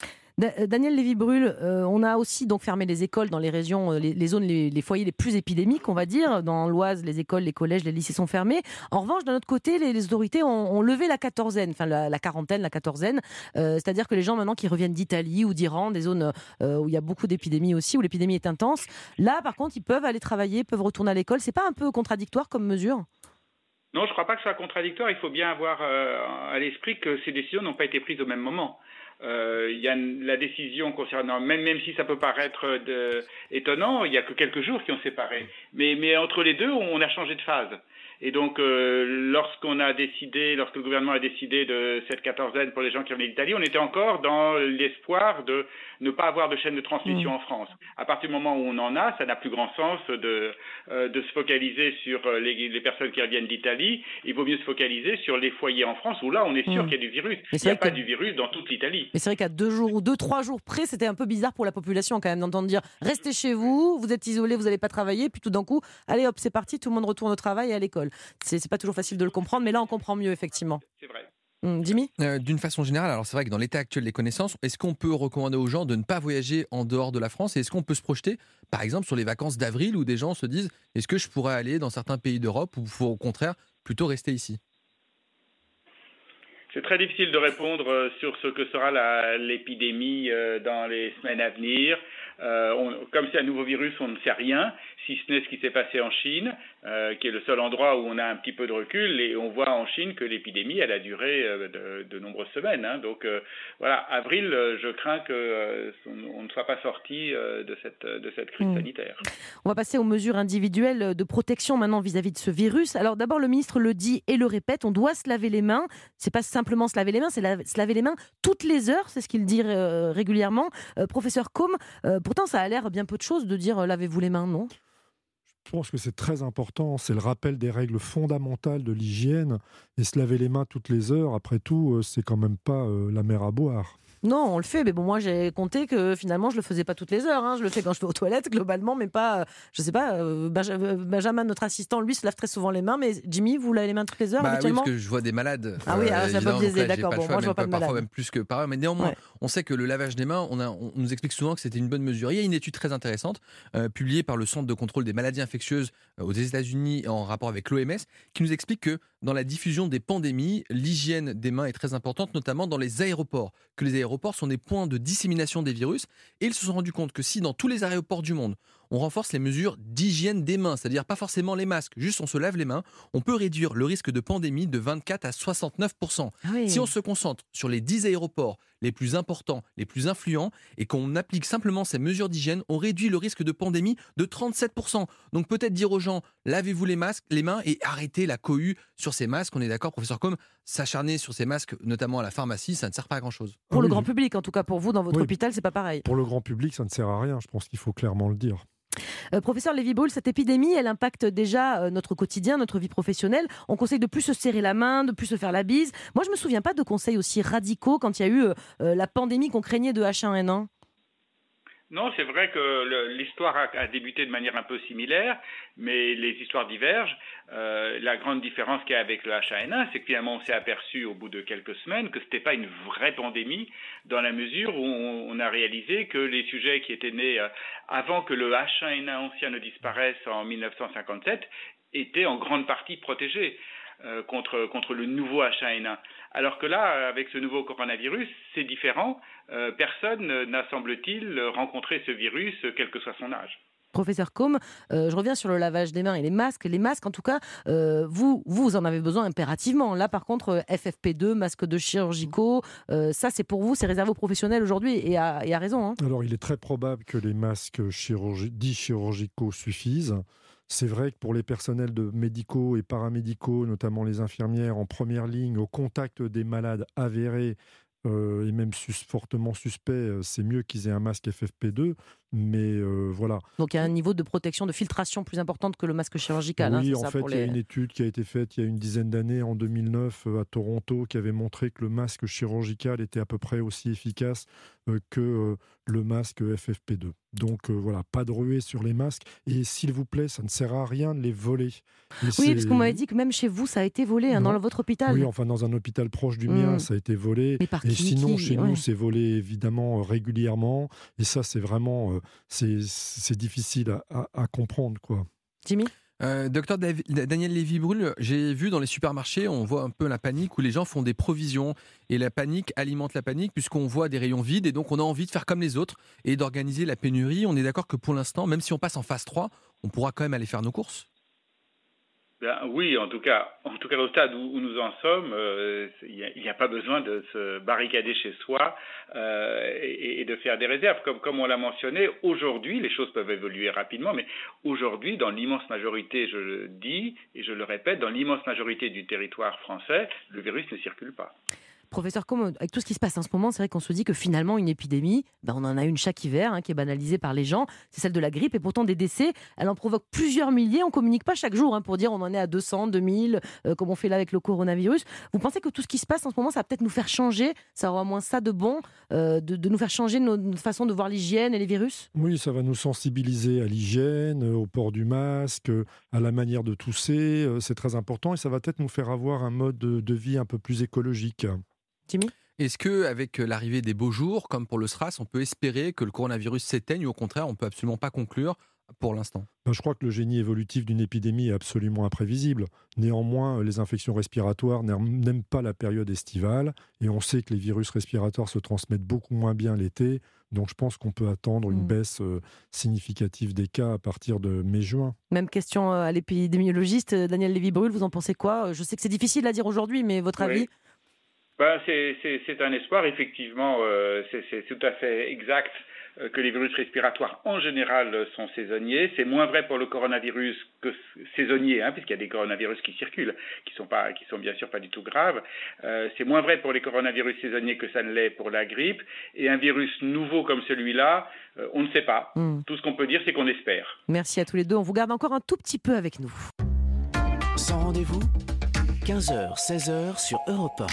Daniel Lévy-Bruhl, euh, on a aussi donc fermé les écoles dans les régions, les, les zones, les, les foyers les plus épidémiques, on va dire. Dans l'Oise, les écoles, les collèges, les lycées sont fermés. En revanche, d'un autre côté, les, les autorités ont, ont levé la quatorzaine, enfin la, la quarantaine, la quatorzaine. Euh, c'est-à-dire que les gens maintenant qui reviennent d'Italie ou d'Iran, des zones euh, où il y a beaucoup d'épidémies aussi, où l'épidémie est intense, là, par contre, ils peuvent aller travailler, peuvent retourner à l'école. C'est pas un peu contradictoire comme mesure ? Non, je ne crois pas que ce soit contradictoire. Il faut bien avoir euh, à l'esprit que ces décisions n'ont pas été prises au même moment. Euh, il y a la décision concernant, même, même si ça peut paraître de, étonnant, il n'y a que quelques jours qui ont séparé. Mais, mais entre les deux, on a changé de phase. Et donc, euh, lorsqu'on a décidé, lorsque le gouvernement a décidé de cette quatorzaine pour les gens qui revenaient d'Italie, on était encore dans l'espoir de ne pas avoir de chaîne de transmission mmh. en France. À partir du moment où on en a, ça n'a plus grand sens de, euh, de se focaliser sur les, les personnes qui reviennent d'Italie. Il vaut mieux se focaliser sur les foyers en France où là, on est sûr mmh. qu'il y a du virus. Il n'y a pas que... du virus dans toute l'Italie. Mais c'est vrai qu'à deux jours ou deux, trois jours près, c'était un peu bizarre pour la population quand même d'entendre dire « Restez chez vous, vous êtes isolés, vous n'allez pas travailler », puis tout d'un coup, allez hop, c'est parti, tout le monde retourne au travail et à l'école. C'est, c'est pas toujours facile de le comprendre, mais là, on comprend mieux, effectivement. C'est vrai. Hum, Jimmy euh, D'une façon générale, alors c'est vrai que dans l'état actuel des connaissances, est-ce qu'on peut recommander aux gens de ne pas voyager en dehors de la France et est-ce qu'on peut se projeter, par exemple, sur les vacances d'avril où des gens se disent « Est-ce que je pourrais aller dans certains pays d'Europe ou il faut au contraire plutôt rester ici ?» C'est très difficile de répondre sur ce que sera la, l'épidémie dans les semaines à venir. Euh, on, comme c'est un nouveau virus, on ne sait rien, si ce n'est ce qui s'est passé en Chine, euh, qui est le seul endroit où on a un petit peu de recul, et on voit en Chine que l'épidémie, elle a duré euh, de, de nombreuses semaines. Hein. Donc euh, voilà, avril, euh, je crains qu'on euh, on ne soit pas sorti euh, de, cette, de cette crise mmh. sanitaire. On va passer aux mesures individuelles de protection maintenant vis-à-vis de ce virus. Alors d'abord, le ministre le dit et le répète, on doit se laver les mains. C'est pas simplement se laver les mains, c'est la, se laver les mains toutes les heures, c'est ce qu'il dit euh, régulièrement. Euh, professeur Côme, euh, pourtant ça a l'air bien peu de choses de dire euh, lavez-vous les mains, non ? Je pense que c'est très important, c'est le rappel des règles fondamentales de l'hygiène, et se laver les mains toutes les heures, après tout, c'est quand même pas euh, la mer à boire. Non, on le fait, mais bon, moi j'ai compté que finalement je le faisais pas toutes les heures. Hein. Je le fais quand je vais aux toilettes globalement, mais pas, euh, je sais pas. Euh, Benjamin, notre assistant, lui, se lave très souvent les mains, mais Jimmy, vous lavez les mains toutes les heures bah habituellement ? Oui, parce que je vois des malades. Ah oui, alors, c'est pas biaisé, d'accord. Bon, moi je vois pas de malades. Parfois même plus que par heure, mais néanmoins, ouais. on sait que le lavage des mains, on, a, on nous explique souvent que c'était une bonne mesure. Il y a une étude très intéressante euh, publiée par le Centre de contrôle des maladies infectieuses euh, aux États-Unis en rapport avec l'O M S, qui nous explique que dans la diffusion des pandémies, l'hygiène des mains est très importante, notamment dans les aéroports, que les aéroports sont des points de dissémination des virus. Et ils se sont rendus compte que si dans tous les aéroports du monde, on renforce les mesures d'hygiène des mains, c'est-à-dire pas forcément les masques, juste on se lave les mains, on peut réduire le risque de pandémie de vingt-quatre à soixante-neuf pour cent. Ah oui. Si on se concentre sur les dix aéroports les plus importants, les plus influents, et qu'on applique simplement ces mesures d'hygiène, on réduit le risque de pandémie de trente-sept pour cent. Donc peut-être dire aux gens, lavez-vous les masques, les mains et arrêtez la cohue sur ces masques. On est d'accord, professeur Combe, s'acharner sur ces masques, notamment à la pharmacie, ça ne sert pas à grand-chose. Pour Ah le oui, grand je- public, en tout cas pour vous, dans votre Oui. hôpital, c'est pas pareil. Pour le grand public, ça ne sert à rien. Je pense qu'il faut clairement le dire. Euh, professeur Lévy-Bruhl, cette épidémie, elle impacte déjà euh, notre quotidien, notre vie professionnelle. On conseille de plus se serrer la main, de plus se faire la bise. Moi, je me souviens pas de conseils aussi radicaux quand il y a eu euh, euh, la pandémie qu'on craignait de H un N un. Non, c'est vrai que le- l'histoire a, a débuté de manière un peu similaire, mais les histoires divergent. Euh, la grande différence qu'il y a avec le H un N un, c'est que finalement on s'est aperçu au bout de quelques semaines que ce n'était pas une vraie pandémie, dans la mesure où on, on a réalisé que les sujets qui étaient nés euh, avant que le H un N un ancien ne disparaisse en mille neuf cent cinquante-sept étaient en grande partie protégés euh, contre, contre le nouveau H un N un. Alors que là, avec ce nouveau coronavirus, c'est différent. Euh, personne n'a, semble-t-il, rencontré ce virus, quel que soit son âge. Professeur Combe, euh, je reviens sur le lavage des mains et les masques. Les masques, en tout cas, euh, vous, vous, vous en avez besoin impérativement. Là, par contre, euh, F F P deux, masques de chirurgicaux, euh, ça, c'est pour vous, c'est réservé aux professionnels aujourd'hui et à, et à raison. Hein. Alors, il est très probable que les masques chirurgi- dits chirurgicaux suffisent. C'est vrai que pour les personnels de médicaux et paramédicaux, notamment les infirmières en première ligne, au contact des malades avérés euh, et même sus- fortement suspects, euh, c'est mieux qu'ils aient un masque F F P deux. Mais euh, voilà. Donc, il y a un niveau de protection, de filtration plus importante que le masque chirurgical. Oui, hein, c'est en ça, fait, pour il y a les- une étude qui a été faite il y a une dizaine d'années, en deux mille neuf, euh, à Toronto, qui avait montré que le masque chirurgical était à peu près aussi efficace euh, que euh, le masque F F P deux. Donc euh, voilà, pas de ruée sur les masques. Et s'il vous plaît, ça ne sert à rien de les voler. Oui, parce que vous m'avez dit que même chez vous, ça a été volé hein, Non. dans votre hôpital. Oui, enfin dans un hôpital proche du mien, Mm. ça a été volé. Mais par Et qui, sinon, qui chez Ouais. nous, c'est volé évidemment euh, régulièrement. Et ça, c'est vraiment, euh, c'est, c'est difficile à, à- à comprendre, quoi. Jimmy Euh, docteur Dav- Daniel Lévy-Bruhl, j'ai vu dans les supermarchés, on voit un peu la panique où les gens font des provisions et la panique alimente la panique puisqu'on voit des rayons vides et donc on a envie de faire comme les autres et d'organiser la pénurie. On est d'accord que pour l'instant, même si on passe en phase trois, on pourra quand même aller faire nos courses. Ben, oui, en tout cas, en tout cas au stade où, où nous en sommes, euh, il n'y a, a pas besoin de se barricader chez soi euh, et, et de faire des réserves. Comme, comme on l'a mentionné, aujourd'hui, les choses peuvent évoluer rapidement, mais aujourd'hui, dans l'immense majorité, je le dis et je le répète, dans l'immense majorité du territoire français, le virus ne circule pas. Professeur Combe, avec tout ce qui se passe en ce moment, c'est vrai qu'on se dit que finalement, une épidémie, ben on en a une chaque hiver hein, qui est banalisée par les gens. C'est celle de la grippe et pourtant des décès, elle en provoque plusieurs milliers. On ne communique pas chaque jour hein, pour dire on en est à deux cents, deux mille, euh, comme on fait là avec le coronavirus. Vous pensez que tout ce qui se passe en ce moment, ça va peut-être nous faire changer, ça aura au moins ça de bon, euh, de, de nous faire changer notre, notre façon de voir l'hygiène et les virus? Oui, ça va nous sensibiliser à l'hygiène, euh, au port du masque, euh, à la manière de tousser. euh, C'est très important et ça va peut-être nous faire avoir un mode de, de vie un peu plus écologique. Jimmy? Est-ce qu'avec l'arrivée des beaux jours, comme pour le SRAS, on peut espérer que le coronavirus s'éteigne ou au contraire, on ne peut absolument pas conclure pour l'instant? Ben, je crois que le génie évolutif d'une épidémie est absolument imprévisible. Néanmoins, les infections respiratoires n'aiment n'aiment pas la période estivale et on sait que les virus respiratoires se transmettent beaucoup moins bien l'été. Donc je pense qu'on peut attendre une Mm. baisse euh, significative des cas à partir de mai-juin. Même question euh, à l'épidémiologiste euh, Daniel Lévy-Bruhl, vous en pensez quoi? Je sais que c'est difficile à dire aujourd'hui, mais votre Oui. avis? Ben, c'est, c'est, c'est un espoir, effectivement, euh, c'est, c'est tout à fait exact euh, que les virus respiratoires en général euh, sont saisonniers. C'est moins vrai pour le coronavirus que saisonnier, hein, puisqu'il y a des coronavirus qui circulent, qui sont pas, qui sont bien sûr pas du tout graves. Euh, c'est moins vrai pour les coronavirus saisonniers que ça ne l'est pour la grippe. Et un virus nouveau comme celui-là, euh, on ne sait pas. Mm. Tout ce qu'on peut dire, c'est qu'on espère. Merci à tous les deux. On vous garde encore un tout petit peu avec nous. Sans rendez-vous, quinze heures, seize heures sur Europe un.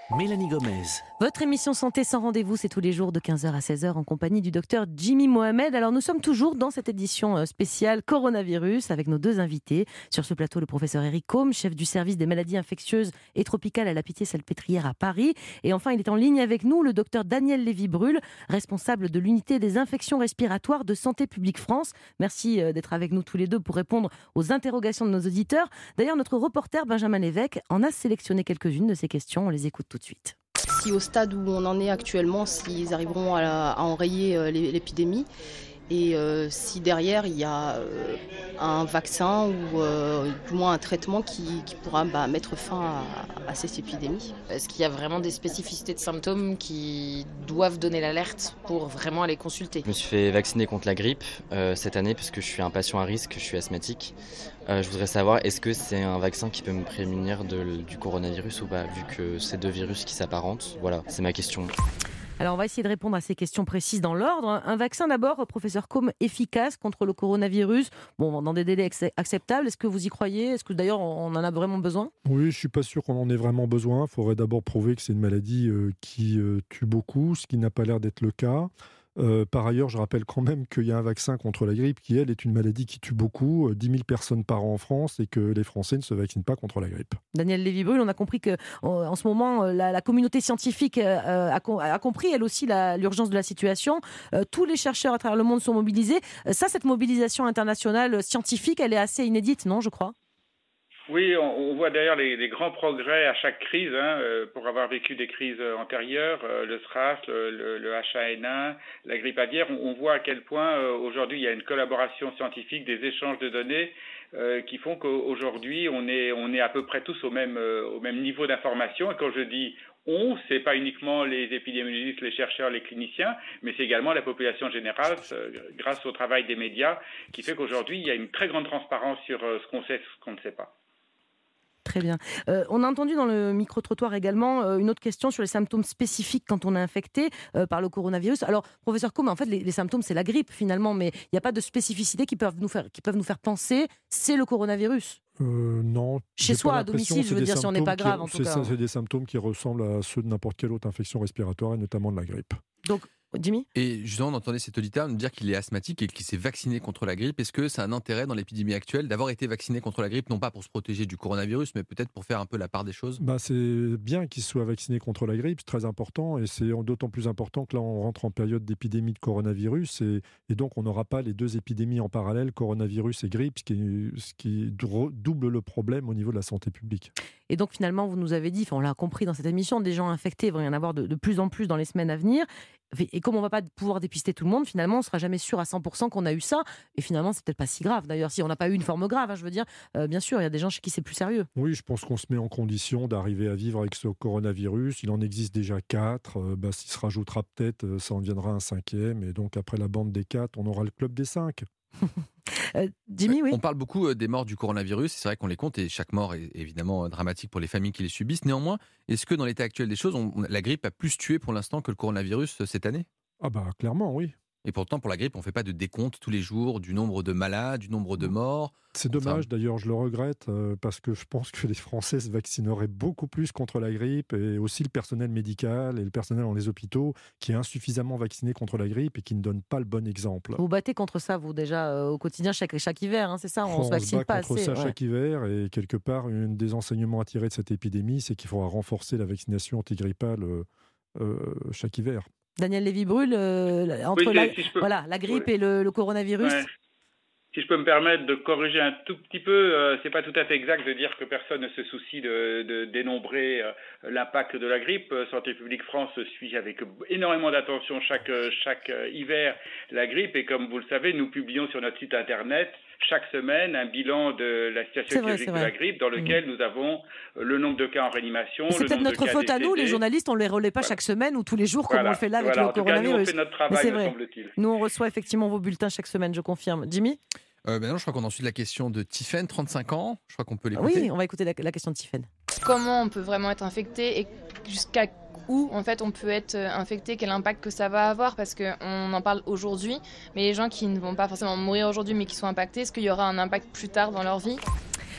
Mélanie Gomez. Votre émission Santé sans rendez-vous, c'est tous les jours de quinze heures à seize heures en compagnie du docteur Jimmy Mohamed. Alors nous sommes toujours dans cette édition spéciale coronavirus avec nos deux invités. Sur ce plateau, le professeur Eric Combe, chef du service des maladies infectieuses et tropicales à la Pitié-Salpêtrière à Paris. Et enfin, il est en ligne avec nous, le docteur Daniel Lévy-Bruhl, responsable de l'unité des infections respiratoires de Santé publique France. Merci d'être avec nous tous les deux pour répondre aux interrogations de nos auditeurs. D'ailleurs, notre reporter Benjamin Lévesque en a sélectionné quelques-unes de ces questions. On les écoute tout de suite. Si au stade où on en est actuellement, s'ils arriveront à, la, à enrayer euh, l'épidémie, et euh, si derrière il y a euh, un vaccin ou euh, du moins un traitement qui, qui pourra bah, mettre fin à, à cette épidémie. Est-ce qu'il y a vraiment des spécificités de symptômes qui doivent donner l'alerte pour vraiment aller consulter ? Je me suis fait vacciner contre la grippe euh, cette année parce que je suis un patient à risque, je suis asthmatique. Euh, je voudrais savoir, est-ce que c'est un vaccin qui peut me prémunir de, du coronavirus ou pas, vu que c'est deux virus qui s'apparentent ? Voilà, c'est ma question. Alors, on va essayer de répondre à ces questions précises dans l'ordre. Un vaccin d'abord, professeur Combe, efficace contre le coronavirus, bon, dans des délais acceptables. Est-ce que vous y croyez ? Est-ce que d'ailleurs on en a vraiment besoin ? Oui, je ne suis pas sûr qu'on en ait vraiment besoin. Il faudrait d'abord prouver que c'est une maladie euh, qui euh, tue beaucoup, ce qui n'a pas l'air d'être le cas. Euh, par ailleurs, je rappelle quand même qu'il y a un vaccin contre la grippe qui, elle, est une maladie qui tue beaucoup, euh, dix mille personnes par an en France, et que les Français ne se vaccinent pas contre la grippe. Daniel Lévy-Bruhl, on a compris que en ce moment, la, la communauté scientifique euh, a, a compris, elle aussi, la, l'urgence de la situation. Euh, tous les chercheurs à travers le monde sont mobilisés. Euh, ça, cette mobilisation internationale scientifique, elle est assez inédite, non, je crois ? Oui, on, on voit d'ailleurs les, les grands progrès à chaque crise, hein, euh, pour avoir vécu des crises antérieures, euh, le SRAS, le, le, le H un N un, la grippe aviaire. On, on voit à quel point euh, aujourd'hui il y a une collaboration scientifique, des échanges de données euh, qui font qu'aujourd'hui on est, on est à peu près tous au même, euh, au même niveau d'information. Et quand je dis on, c'est pas uniquement les épidémiologistes, les chercheurs, les cliniciens, mais c'est également la population générale, euh, grâce au travail des médias, qui fait qu'aujourd'hui il y a une très grande transparence sur euh, ce qu'on sait, ce qu'on ne sait pas. Très bien. Euh, on a entendu dans le micro-trottoir également euh, une autre question sur les symptômes spécifiques quand on est infecté euh, par le coronavirus. Alors, professeur Combe, en fait, les, les symptômes, c'est la grippe finalement, mais il n'y a pas de spécificités qui peuvent nous faire, qui peuvent nous faire penser c'est le coronavirus. Euh, non. Chez soi, à domicile, je veux dire, si on n'est pas grave, en tout c'est cas. Ça, c'est des symptômes qui ressemblent à ceux de n'importe quelle autre infection respiratoire, et notamment de la grippe. Donc, Jimmy ? Et justement, on entendait cet auditeur nous dire qu'il est asthmatique et qu'il s'est vacciné contre la grippe. Est-ce que ça a un intérêt dans l'épidémie actuelle d'avoir été vacciné contre la grippe, non pas pour se protéger du coronavirus, mais peut-être pour faire un peu la part des choses ? Bah, c'est bien qu'il soit vacciné contre la grippe, c'est très important, et c'est d'autant plus important que là, on rentre en période d'épidémie de coronavirus, et, et donc on n'aura pas les deux épidémies en parallèle, coronavirus et grippe, ce qui, ce qui double le problème au niveau de la santé publique. Et donc finalement, vous nous avez dit, enfin, on l'a compris dans cette émission, des gens infectés, il va y en avoir de, de plus en plus dans les semaines à venir. Et comme on ne va pas pouvoir dépister tout le monde, finalement, on ne sera jamais sûr à cent pour cent qu'on a eu ça. Et finalement, c'est peut-être pas si grave. D'ailleurs, si on n'a pas eu une forme grave, hein, je veux dire, euh, bien sûr, il y a des gens chez qui c'est plus sérieux. Oui, je pense qu'on se met en condition d'arriver à vivre avec ce coronavirus. Il en existe déjà quatre. Euh, bah, s'il se rajoutera peut-être, ça en deviendra un cinquième. Et donc, après la bande des quatre, on aura le club des cinq. euh, Jimmy, oui. On parle beaucoup des morts du coronavirus, c'est vrai qu'on les compte et chaque mort est évidemment dramatique pour les familles qui les subissent. Néanmoins, est-ce que dans l'état actuel des choses, on, la grippe a plus tué pour l'instant que le coronavirus cette année ? Ah bah clairement, oui. Et pourtant, pour la grippe, on ne fait pas de décompte tous les jours du nombre de malades, du nombre de morts. C'est dommage, enfin... d'ailleurs, je le regrette, euh, parce que je pense que les Français se vaccineraient beaucoup plus contre la grippe, et aussi le personnel médical et le personnel dans les hôpitaux qui est insuffisamment vacciné contre la grippe et qui ne donne pas le bon exemple. Vous battez contre ça, vous, déjà, euh, au quotidien, chaque, chaque hiver, hein, c'est ça ? On ne on se vaccine se bat pas contre assez. ça ouais. chaque hiver, et quelque part, un des enseignements à tirer de cette épidémie, c'est qu'il faudra renforcer la vaccination antigrippale euh, euh, chaque hiver. Daniel Lévy-Bruhl, euh, entre oui, la, si peux... voilà, la grippe oui. et le, le coronavirus. Ouais. Si je peux me permettre de corriger un tout petit peu, euh, c'est pas tout à fait exact de dire que personne ne se soucie de, de dénombrer euh, l'impact de la grippe. Santé publique France suit avec énormément d'attention chaque, chaque euh, hiver la grippe, et comme vous le savez, nous publions sur notre site internet chaque semaine un bilan de la situation épidémique de la grippe, dans lequel mmh. nous avons le nombre de cas en réanimation. C'est le peut-être nombre notre de cas faute à nous, les journalistes, on ne les relaie pas voilà. chaque semaine ou tous les jours, voilà. comme on le fait là avec voilà. le en tout coronavirus. cas, nous, on fait notre travail, c'est me vrai. semble-t-il. Nous, on reçoit effectivement vos bulletins chaque semaine, je confirme. Jimmy ? euh, ben non, je crois qu'on a ensuite la question de Tiffaine, trente-cinq ans. Je crois qu'on peut l'écouter. Oui, on va écouter la, la question de Tiffaine. Comment on peut vraiment être infecté et jusqu'à où en fait on peut être infecté, quel impact que ça va avoir, parce qu'on en parle aujourd'hui, mais les gens qui ne vont pas forcément mourir aujourd'hui mais qui sont impactés, est-ce qu'il y aura un impact plus tard dans leur vie ?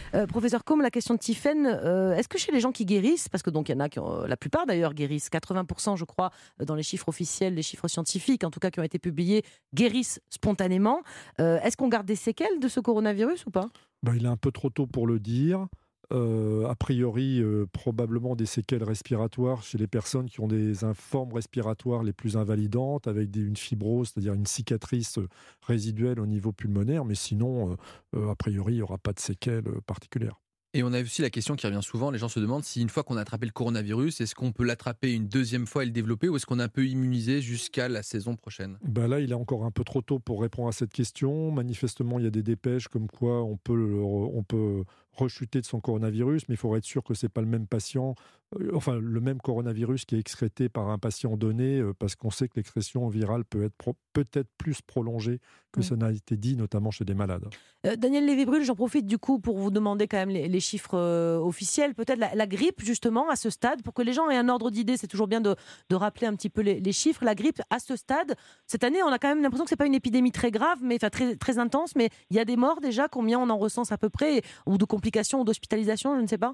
Euh, professeur Combe, la question de Tiffaine, euh, est-ce que chez les gens qui guérissent, parce que donc il y en a qui ont, la plupart d'ailleurs guérissent, quatre-vingts pour cent je crois dans les chiffres officiels, les chiffres scientifiques en tout cas qui ont été publiés, guérissent spontanément. Euh, est-ce qu'on garde des séquelles de ce coronavirus ou pas ? Ben, il est un peu trop tôt pour le dire. Euh, a priori, euh, probablement des séquelles respiratoires chez les personnes qui ont des in- formes respiratoires les plus invalidantes, avec des- une fibrose, c'est-à-dire une cicatrice euh, résiduelle au niveau pulmonaire, mais sinon, euh, euh, a priori, il n'y aura pas de séquelles euh, particulières. Et on a aussi la question qui revient souvent, les gens se demandent si une fois qu'on a attrapé le coronavirus, est-ce qu'on peut l'attraper une deuxième fois et le développer, ou est-ce qu'on est un peu immunisé jusqu'à la saison prochaine ? Ben là, il est encore un peu trop tôt pour répondre à cette question. Manifestement, il y a des dépêches comme quoi on peut, le- on peut rechuter de son coronavirus, mais il faudrait être sûr que ce n'est pas le même patient, euh, enfin le même coronavirus qui est excrété par un patient donné, euh, parce qu'on sait que l'excrétion virale peut être pro- peut-être plus prolongée que Mm. ça n'a été dit, notamment chez des malades. Euh, Daniel Lévy-Bruhl, j'en profite du coup pour vous demander quand même les, les chiffres euh, officiels. Peut-être la, la grippe, justement, à ce stade, pour que les gens aient un ordre d'idée, c'est toujours bien de, de rappeler un petit peu les, les chiffres. La grippe, à ce stade, cette année, on a quand même l'impression que ce n'est pas une épidémie très grave, mais enfin très, très intense, mais il y a des morts déjà. Combien on en recense à peu près, ou de complications ou d'hospitalisation, je ne sais pas.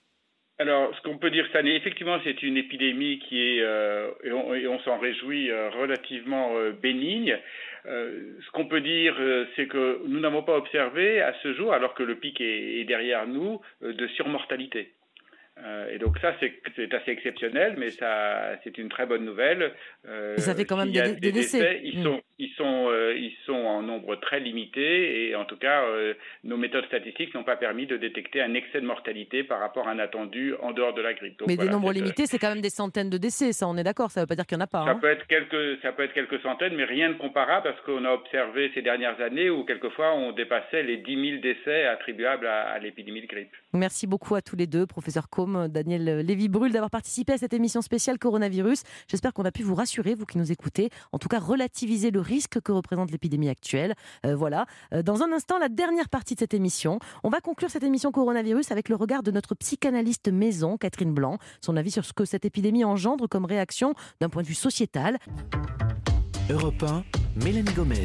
Alors, ce qu'on peut dire cette année, effectivement, c'est une épidémie qui est, euh, et on, et on s'en réjouit, euh, relativement euh, bénigne. Euh, ce qu'on peut dire, euh, c'est que nous n'avons pas observé à ce jour, alors que le pic est, est derrière nous, euh, de surmortalité. Euh, et donc ça, c'est, c'est assez exceptionnel, mais ça, c'est une très bonne nouvelle. Euh, ça fait quand même s'il y a des, des décès. décès, ils Mmh. sont, ils sont, euh, ils sont en nombre très limité, et en tout cas, euh, nos méthodes statistiques n'ont pas permis de détecter un excès de mortalité par rapport à un attendu en dehors de la grippe. Donc, mais voilà, des nombres cette, limités, c'est quand même des centaines de décès, ça on est d'accord, ça ne veut pas dire qu'il n'y en a pas. Ça hein. peut être quelques, ça peut être quelques centaines, mais rien de comparable à ce qu'on a observé ces dernières années, où quelquefois on dépassait les dix mille décès attribuables à, à l'épidémie de grippe. Merci beaucoup à tous les deux, professeur Combe, Daniel Lévy-Bruhl, d'avoir participé à cette émission spéciale coronavirus. J'espère qu'on a pu vous rassurer, vous qui nous écoutez, en tout cas relativiser le risque que représente l'épidémie actuelle. Euh, voilà. Euh, dans un instant, la dernière partie de cette émission. On va conclure cette émission coronavirus avec le regard de notre psychanalyste maison, Catherine Blanc, son avis sur ce que cette épidémie engendre comme réaction d'un point de vue sociétal. Europe un, Mélanie Gomez.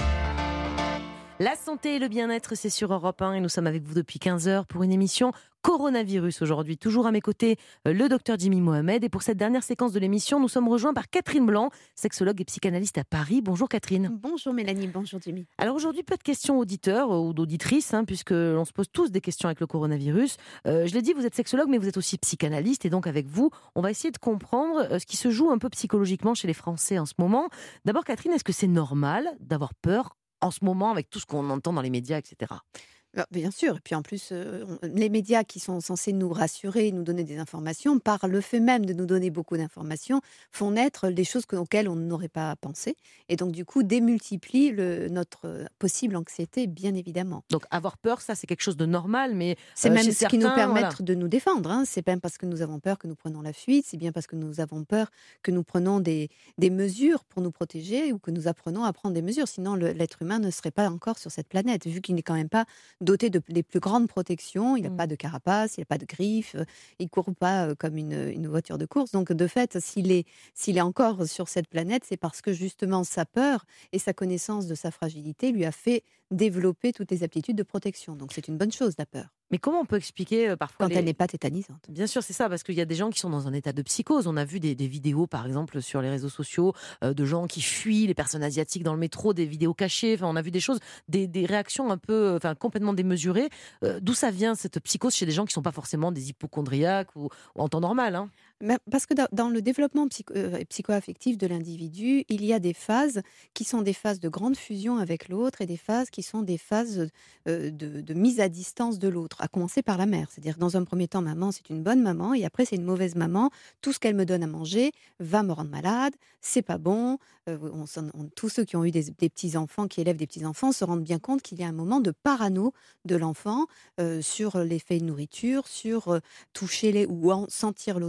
La santé et le bien-être, c'est sur Europe un et nous sommes avec vous depuis quinze heures pour une émission coronavirus aujourd'hui. Toujours à mes côtés, le docteur Jimmy Mohamed. Et pour cette dernière séquence de l'émission, nous sommes rejoints par Catherine Blanc, sexologue et psychanalyste à Paris. Bonjour Catherine. Bonjour Mélanie, bonjour Jimmy. Alors aujourd'hui, peu de questions auditeurs ou d'auditrices, hein, puisque l'on se pose tous des questions avec le coronavirus. Euh, je l'ai dit, vous êtes sexologue, mais vous êtes aussi psychanalyste. Et donc avec vous, on va essayer de comprendre euh, ce qui se joue un peu psychologiquement chez les Français en ce moment. D'abord Catherine, est-ce que c'est normal d'avoir peur en ce moment avec tout ce qu'on entend dans les médias, et cetera? Bien sûr, et puis en plus, euh, on, les médias qui sont censés nous rassurer, nous donner des informations, par le fait même de nous donner beaucoup d'informations, font naître des choses que, auxquelles on n'aurait pas pensé, et donc du coup démultiplient le, notre possible anxiété, bien évidemment. Donc avoir peur, ça c'est quelque chose de normal, mais c'est euh, même chez ce certains, qui nous permet voilà. de nous défendre. Hein. C'est pas parce que nous avons peur que nous prenons la fuite, c'est bien parce que nous avons peur que nous prenons des, des mesures pour nous protéger ou que nous apprenons à prendre des mesures. Sinon, le, l'être humain ne serait pas encore sur cette planète, vu qu'il n'est quand même pas doté de, des plus grandes protections, il n'a mmh. pas de carapace, il n'a pas de griffes, il ne court pas euh, comme une, une voiture de course. Donc de fait, s'il est, s'il est encore sur cette planète, c'est parce que justement sa peur et sa connaissance de sa fragilité lui a fait développer toutes les aptitudes de protection. Donc c'est une bonne chose, la peur. Mais comment on peut expliquer euh, parfois quand les... elle n'est pas tétanisante? Bien sûr, c'est ça, parce qu'il y a des gens qui sont dans un état de psychose. On a vu des, des vidéos, par exemple, sur les réseaux sociaux, euh, de gens qui fuient les personnes asiatiques dans le métro, des vidéos cachées. Enfin, on a vu des choses, des, des réactions un peu, enfin, complètement démesurées. Euh, d'où ça vient cette psychose chez des gens qui ne sont pas forcément des hypochondriaques ou, ou en temps normal, hein? Parce que dans le développement psycho- euh, psycho-affectif de l'individu, il y a des phases qui sont des phases de grande fusion avec l'autre et des phases qui sont des phases euh, de, de mise à distance de l'autre, à commencer par la mère. C'est-à-dire, dans un premier temps, maman, c'est une bonne maman et après, c'est une mauvaise maman. Tout ce qu'elle me donne à manger va me rendre malade, c'est pas bon. Euh, on, on, tous ceux qui ont eu des, des petits-enfants, qui élèvent des petits-enfants, se rendent bien compte qu'il y a un moment de parano de l'enfant euh, sur l'effet de nourriture, sur euh, toucher les, ou en, sentir l'odeur de maman.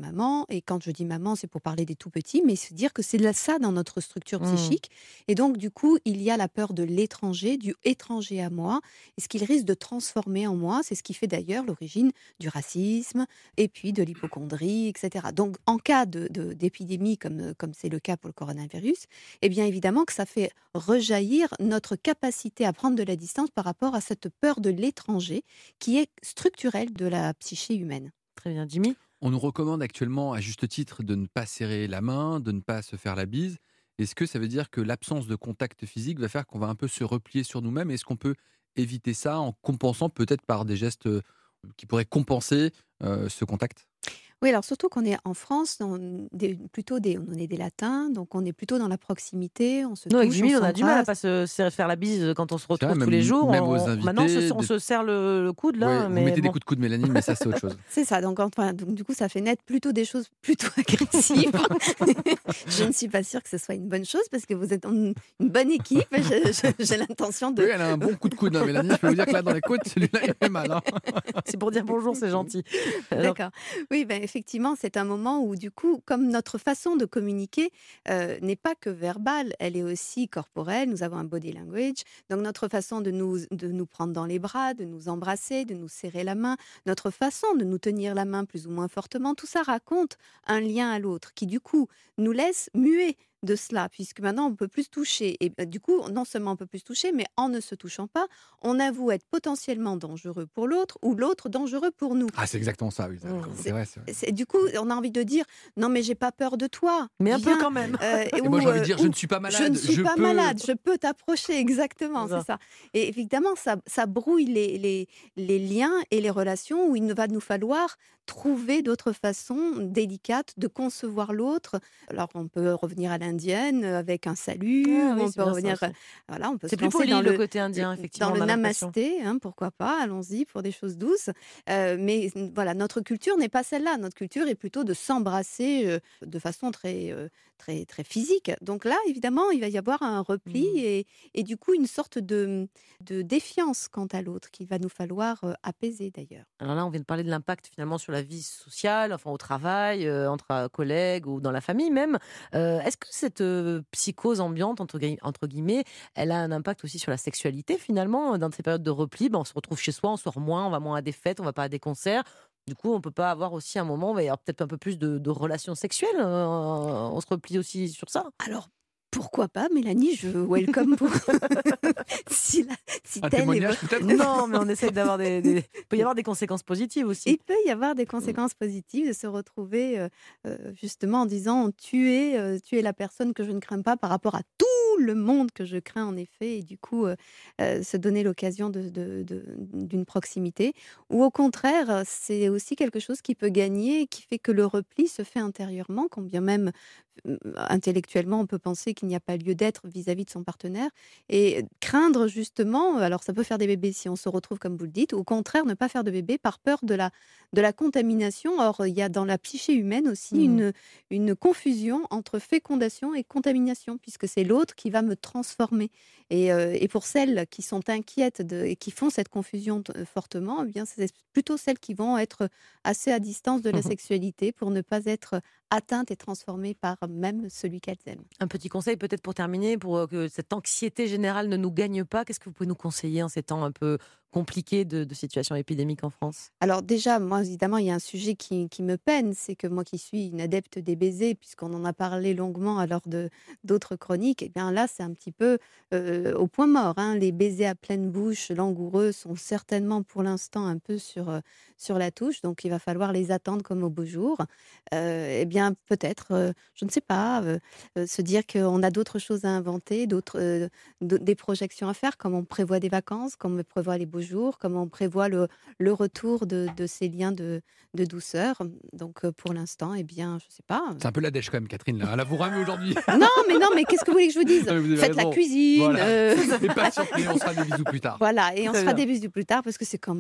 maman. Et quand je dis maman, c'est pour parler des tout petits, mais se dire que c'est là, ça dans notre structure psychique. Mmh. Et donc, du coup, il y a la peur de l'étranger, du étranger à moi, et ce qu'il risque de transformer en moi. C'est ce qui fait d'ailleurs l'origine du racisme et puis de l'hypocondrie, et cetera. Donc, en cas de, de, d'épidémie, comme, comme c'est le cas pour le coronavirus, eh bien évidemment que ça fait rejaillir notre capacité à prendre de la distance par rapport à cette peur de l'étranger qui est structurelle de la psyché humaine. Très bien, Jimmy. On nous recommande actuellement, à juste titre, de ne pas serrer la main, de ne pas se faire la bise. Est-ce que ça veut dire que l'absence de contact physique va faire qu'on va un peu se replier sur nous-mêmes ? Est-ce qu'on peut éviter ça en compensant peut-être par des gestes qui pourraient compenser euh, ce contact ? Oui, alors surtout qu'on est en France, dans des, plutôt des, on est des latins, donc on est plutôt dans la proximité, on se Nous, avec touche, Jimmy, on on a du mal à s'embrasse. pas se, se faire la bise quand on se retrouve vrai, tous même- les jours. même on, aux invités, maintenant, on se, on de- se serre le, le coude là. Ouais, mais vous mettez bon. des coups de coude, Mélanie, mais ça, c'est autre chose. C'est ça, donc, enfin, donc du coup, ça fait naître plutôt des choses plutôt agressives. Je ne suis pas sûre que ce soit une bonne chose parce que vous êtes en- une bonne équipe. Je- je- J'ai l'intention de. Oui, elle a un bon coup de coude, hein, Mélanie. Je peux vous dire que là, dans les côtes, celui-là, il fait mal. hein. C'est pour dire bonjour, c'est gentil. Alors, D'accord. Oui, ben, effectivement, c'est un moment où, du coup, comme notre façon de communiquer euh, n'est pas que verbale, elle est aussi corporelle. Nous avons un body language. Donc, notre façon de nous, de nous prendre dans les bras, de nous embrasser, de nous serrer la main, notre façon de nous tenir la main plus ou moins fortement, tout ça raconte un lien à l'autre qui, du coup, nous laisse muets de cela, puisque maintenant on peut plus se toucher. Et euh, du coup, non seulement on peut plus se toucher, mais en ne se touchant pas, on avoue être potentiellement dangereux pour l'autre ou l'autre dangereux pour nous. Ah, c'est exactement ça, oui. Mmh. C'est vrai, c'est vrai. C'est- Du coup, on a envie de dire non, mais j'ai pas peur de toi. mais un peu Viens. quand même. Euh, Et ou, moi, j'ai envie euh, de dire, ou, je ne suis pas malade. je ne suis pas peux- malade, je peux t'approcher, exactement, C'est ça. c'est ça. Et évidemment, ça, ça brouille les, les, les liens et les relations où il va nous falloir trouver d'autres façons délicates de concevoir l'autre. Alors, on peut revenir à l'indienne avec un salut, Ah ou oui, on c'est peut bien ça revenir, aussi. voilà, on peut C'est se plus lancer poli dans le, le, côté indien, effectivement. dans le on a l'impression. namasté, hein, pourquoi pas, allons-y pour des choses douces. Euh, mais voilà, notre culture n'est pas celle-là. Notre culture est plutôt de s'embrasser euh, de façon très, euh, très, très physique. Donc là, évidemment, il va y avoir un repli Mhm. et, et du coup une sorte de, de défiance quant à l'autre qu'il va nous falloir euh, apaiser d'ailleurs. Alors là, on vient de parler de l'impact finalement sur la vie sociale, enfin au travail, euh, entre euh, collègues ou dans la famille même. Euh, Est-ce que cette euh, psychose ambiante, entre, gui- entre guillemets, elle a un impact aussi sur la sexualité finalement? Dans ces périodes de repli, ben, on se retrouve chez soi, on sort moins, on va moins à des fêtes, on va pas à des concerts. Du coup, on peut pas avoir aussi un moment où il va y avoir peut-être un peu plus de, de relations sexuelles. euh, on se replie aussi sur ça. Alors, pourquoi pas, Mélanie, je welcome pour... si la, si Un telle est témoignage, vo- peut-être Non, mais on essaye d'avoir des, des- Il peut y avoir des conséquences positives aussi. Il peut y avoir des conséquences positives de se retrouver euh, euh, justement en disant tu es, euh, tu es la personne que je ne crains pas par rapport à tout le monde que je crains en effet et du coup euh, euh, se donner l'occasion de, de- de- d'une proximité ou au contraire euh, c'est aussi quelque chose qui peut gagner et qui fait que le repli se fait intérieurement quand bien même euh, intellectuellement on peut penser qu'il n'y a pas lieu d'être vis-à-vis de son partenaire et craindre justement, alors ça peut faire des bébés si on se retrouve comme vous le dites, ou au contraire ne pas faire de bébé par peur de la, de la contamination. Or, il y a dans la psyché humaine aussi Mmh. une, une confusion entre fécondation et contamination, puisque c'est l'autre qui va me transformer. Et, euh, et pour celles qui sont inquiètes de, et qui font cette confusion t- fortement, eh bien, c'est plutôt celles qui vont être assez à distance de la sexualité pour ne pas être atteintes et transformées par même celui qu'elles aiment. Un petit conseil peut-être pour terminer, pour euh, que cette anxiété générale ne nous gagne pas. Qu'est-ce que vous pouvez nous conseiller en ces temps un peu compliqués de, de situation épidémique en France? Alors déjà, moi, évidemment, il y a un sujet qui, qui me peine, c'est que moi qui suis une adepte des baisers, puisqu'on en a parlé longuement lors de, d'autres chroniques, et bien là, c'est un petit peu euh, au point mort. Hein. Les baisers à pleine bouche, langoureux, sont certainement pour l'instant un peu sur, euh, sur la touche, donc il va falloir les attendre comme au beau jour. Euh, eh bien, peut-être, euh, je ne sais pas, euh, euh, se dire qu'on a d'autres choses à inventer, d'autres, euh, d- des projections à faire, comme on prévoit des vacances, comme on prévoit les beaux jours, comme on prévoit le, le retour de, de ces liens de, de douceur. Donc, euh, pour l'instant, eh bien, je ne sais pas. C'est un peu la dèche quand même, Catherine. Là, elle a vous ramé aujourd'hui. Non, mais non, mais qu'est-ce que vous voulez que je vous dise? Non, mais vous avez Faites la raison. cuisine. Voilà. euh, Et pas surpris, on sera des bisous plus tard. Voilà, et on Très se fera bien. des bisous plus tard parce que c'est quand même trop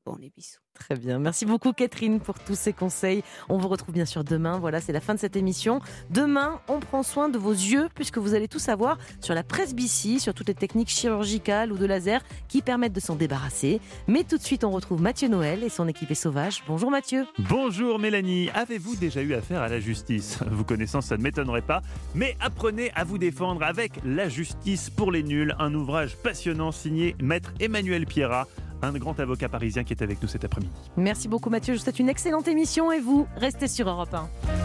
Bon, les bisous. Très bien. Merci beaucoup Catherine pour tous ces conseils. On vous retrouve bien sûr demain. Voilà, c'est la fin de cette émission. Demain, on prend soin de vos yeux puisque vous allez tout savoir sur la presbytie, sur toutes les techniques chirurgicales ou de laser qui permettent de s'en débarrasser. Mais tout de suite, on retrouve Mathieu Noël et son équipe est sauvage. Bonjour Mathieu. Bonjour Mélanie. Avez-vous déjà eu affaire à la justice ? Vous connaissant, ça ne m'étonnerait pas. Mais apprenez à vous défendre avec La Justice pour les nuls, un ouvrage passionnant signé Maître Emmanuel Pierrat, un grand avocat parisien qui est avec nous cet après-midi. Merci beaucoup Mathieu, je vous souhaite une excellente émission et vous, restez sur Europe un.